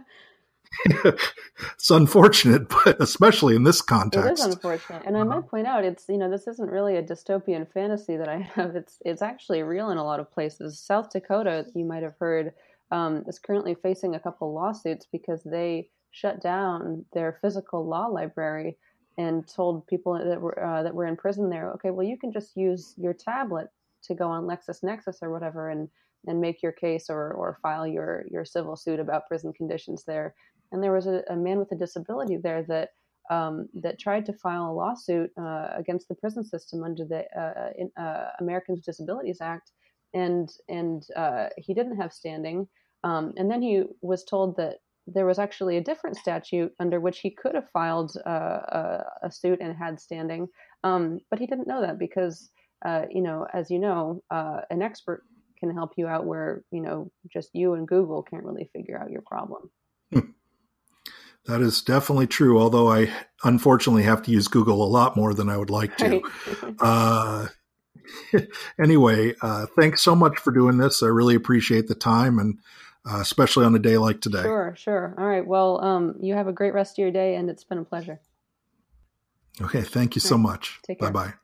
it's unfortunate, but especially in this context. It is unfortunate. And I might point out, it's, you know, this isn't really a dystopian fantasy that I have. It's it's actually real in a lot of places. South Dakota, you might have heard, um, is currently facing a couple lawsuits because they shut down their physical law library and told people that were uh, that were in prison there, okay, well, you can just use your tablet to go on LexisNexis or whatever and and make your case or or file your your civil suit about prison conditions there. And there was a, a man with a disability there that um, that tried to file a lawsuit uh, against the prison system under the uh, in, uh, Americans with Disabilities Act, and and uh, he didn't have standing. Um, and then he was told that there was actually a different statute under which he could have filed uh, a, a suit and had standing, um, but he didn't know that because uh, you know, as you know, uh, an expert can help you out where you know just you and Google can't really figure out your problem. That is definitely true, although I unfortunately have to use Google a lot more than I would like to. Right. uh, anyway, uh, thanks so much for doing this. I really appreciate the time, and uh, especially on a day like today. Sure, sure. All right. Well, um, you have a great rest of your day, and it's been a pleasure. Okay. Thank you All so right. much. Take care. Bye-bye.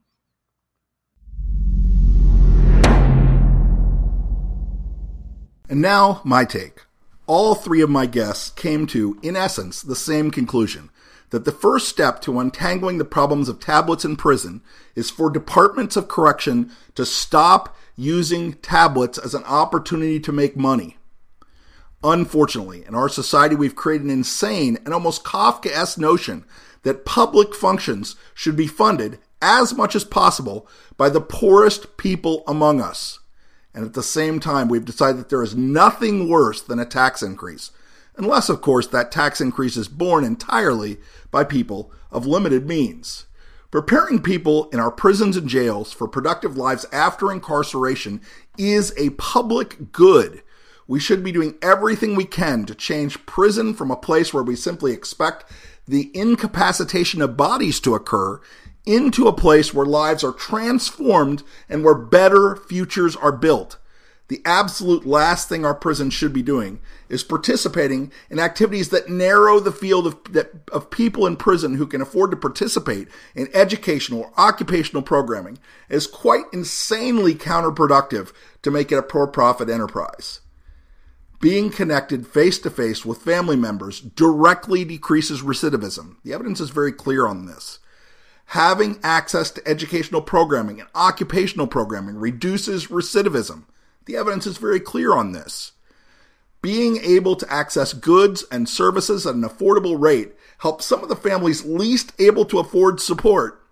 And now, my take. All three of my guests came to, in essence, the same conclusion, that the first step to untangling the problems of tablets in prison is for departments of correction to stop using tablets as an opportunity to make money. Unfortunately, in our society, we've created an insane and almost Kafkaesque notion that public functions should be funded as much as possible by the poorest people among us. And at the same time, we've decided that there is nothing worse than a tax increase. unless, of course, that tax increase is borne entirely by people of limited means. Preparing people in our prisons and jails for productive lives after incarceration is a public good. We should be doing everything we can to change prison from a place where we simply expect the incapacitation of bodies to occur into a place where lives are transformed and where better futures are built. The absolute last thing our prisons should be doing is participating in activities that narrow the field of, that, of people in prison who can afford to participate in educational or occupational programming is quite insanely counterproductive to make it a for-profit enterprise. Being connected face-to-face with family members directly decreases recidivism. The evidence is very clear on this. Having access to educational programming and occupational programming reduces recidivism. The evidence is very clear on this. Being able to access goods and services at an affordable rate helps some of the families least able to afford support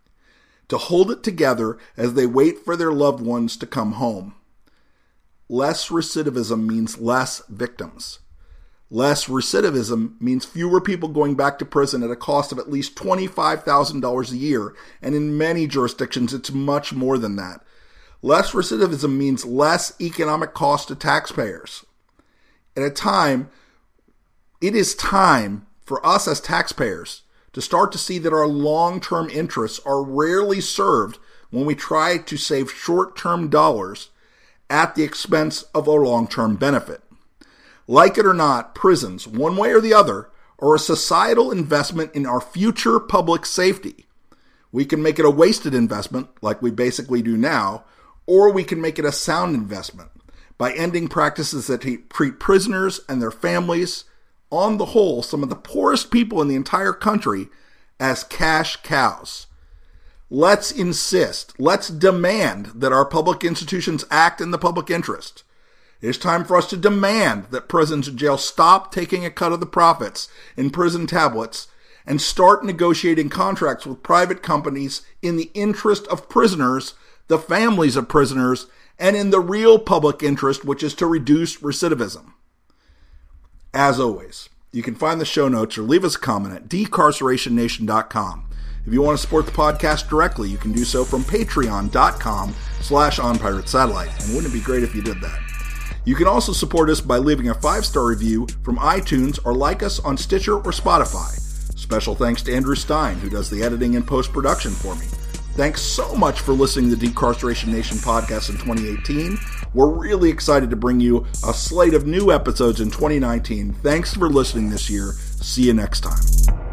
to hold it together as they wait for their loved ones to come home. Less recidivism means less victims. Less recidivism means fewer people going back to prison at a cost of at least twenty-five thousand dollars a year, and in many jurisdictions it's much more than that. Less recidivism means less economic cost to taxpayers. At a time, it is time for us as taxpayers to start to see that our long-term interests are rarely served when we try to save short-term dollars at the expense of a long-term benefit. Like it or not, prisons, one way or the other, are a societal investment in our future public safety. We can make it a wasted investment, like we basically do now, or we can make it a sound investment by ending practices that treat prisoners and their families, on the whole, some of the poorest people in the entire country, as cash cows. Let's insist, let's demand that our public institutions act in the public interest. It is time for us to demand that prisons and jails stop taking a cut of the profits in prison tablets and start negotiating contracts with private companies in the interest of prisoners, the families of prisoners, and in the real public interest, which is to reduce recidivism. As always, you can find the show notes or leave us a comment at decarceration nation dot com. If you want to support the podcast directly, you can do so from patreon.com slash onpiratesatellite. And wouldn't it be great if you did that? You can also support us by leaving a five-star review from iTunes or like us on Stitcher or Spotify. Special thanks to Andrew Stein, who does the editing and post-production for me. Thanks so much for listening to the Decarceration Nation podcast in twenty eighteen. We're really excited to bring you a slate of new episodes in twenty nineteen. Thanks for listening this year. See you next time.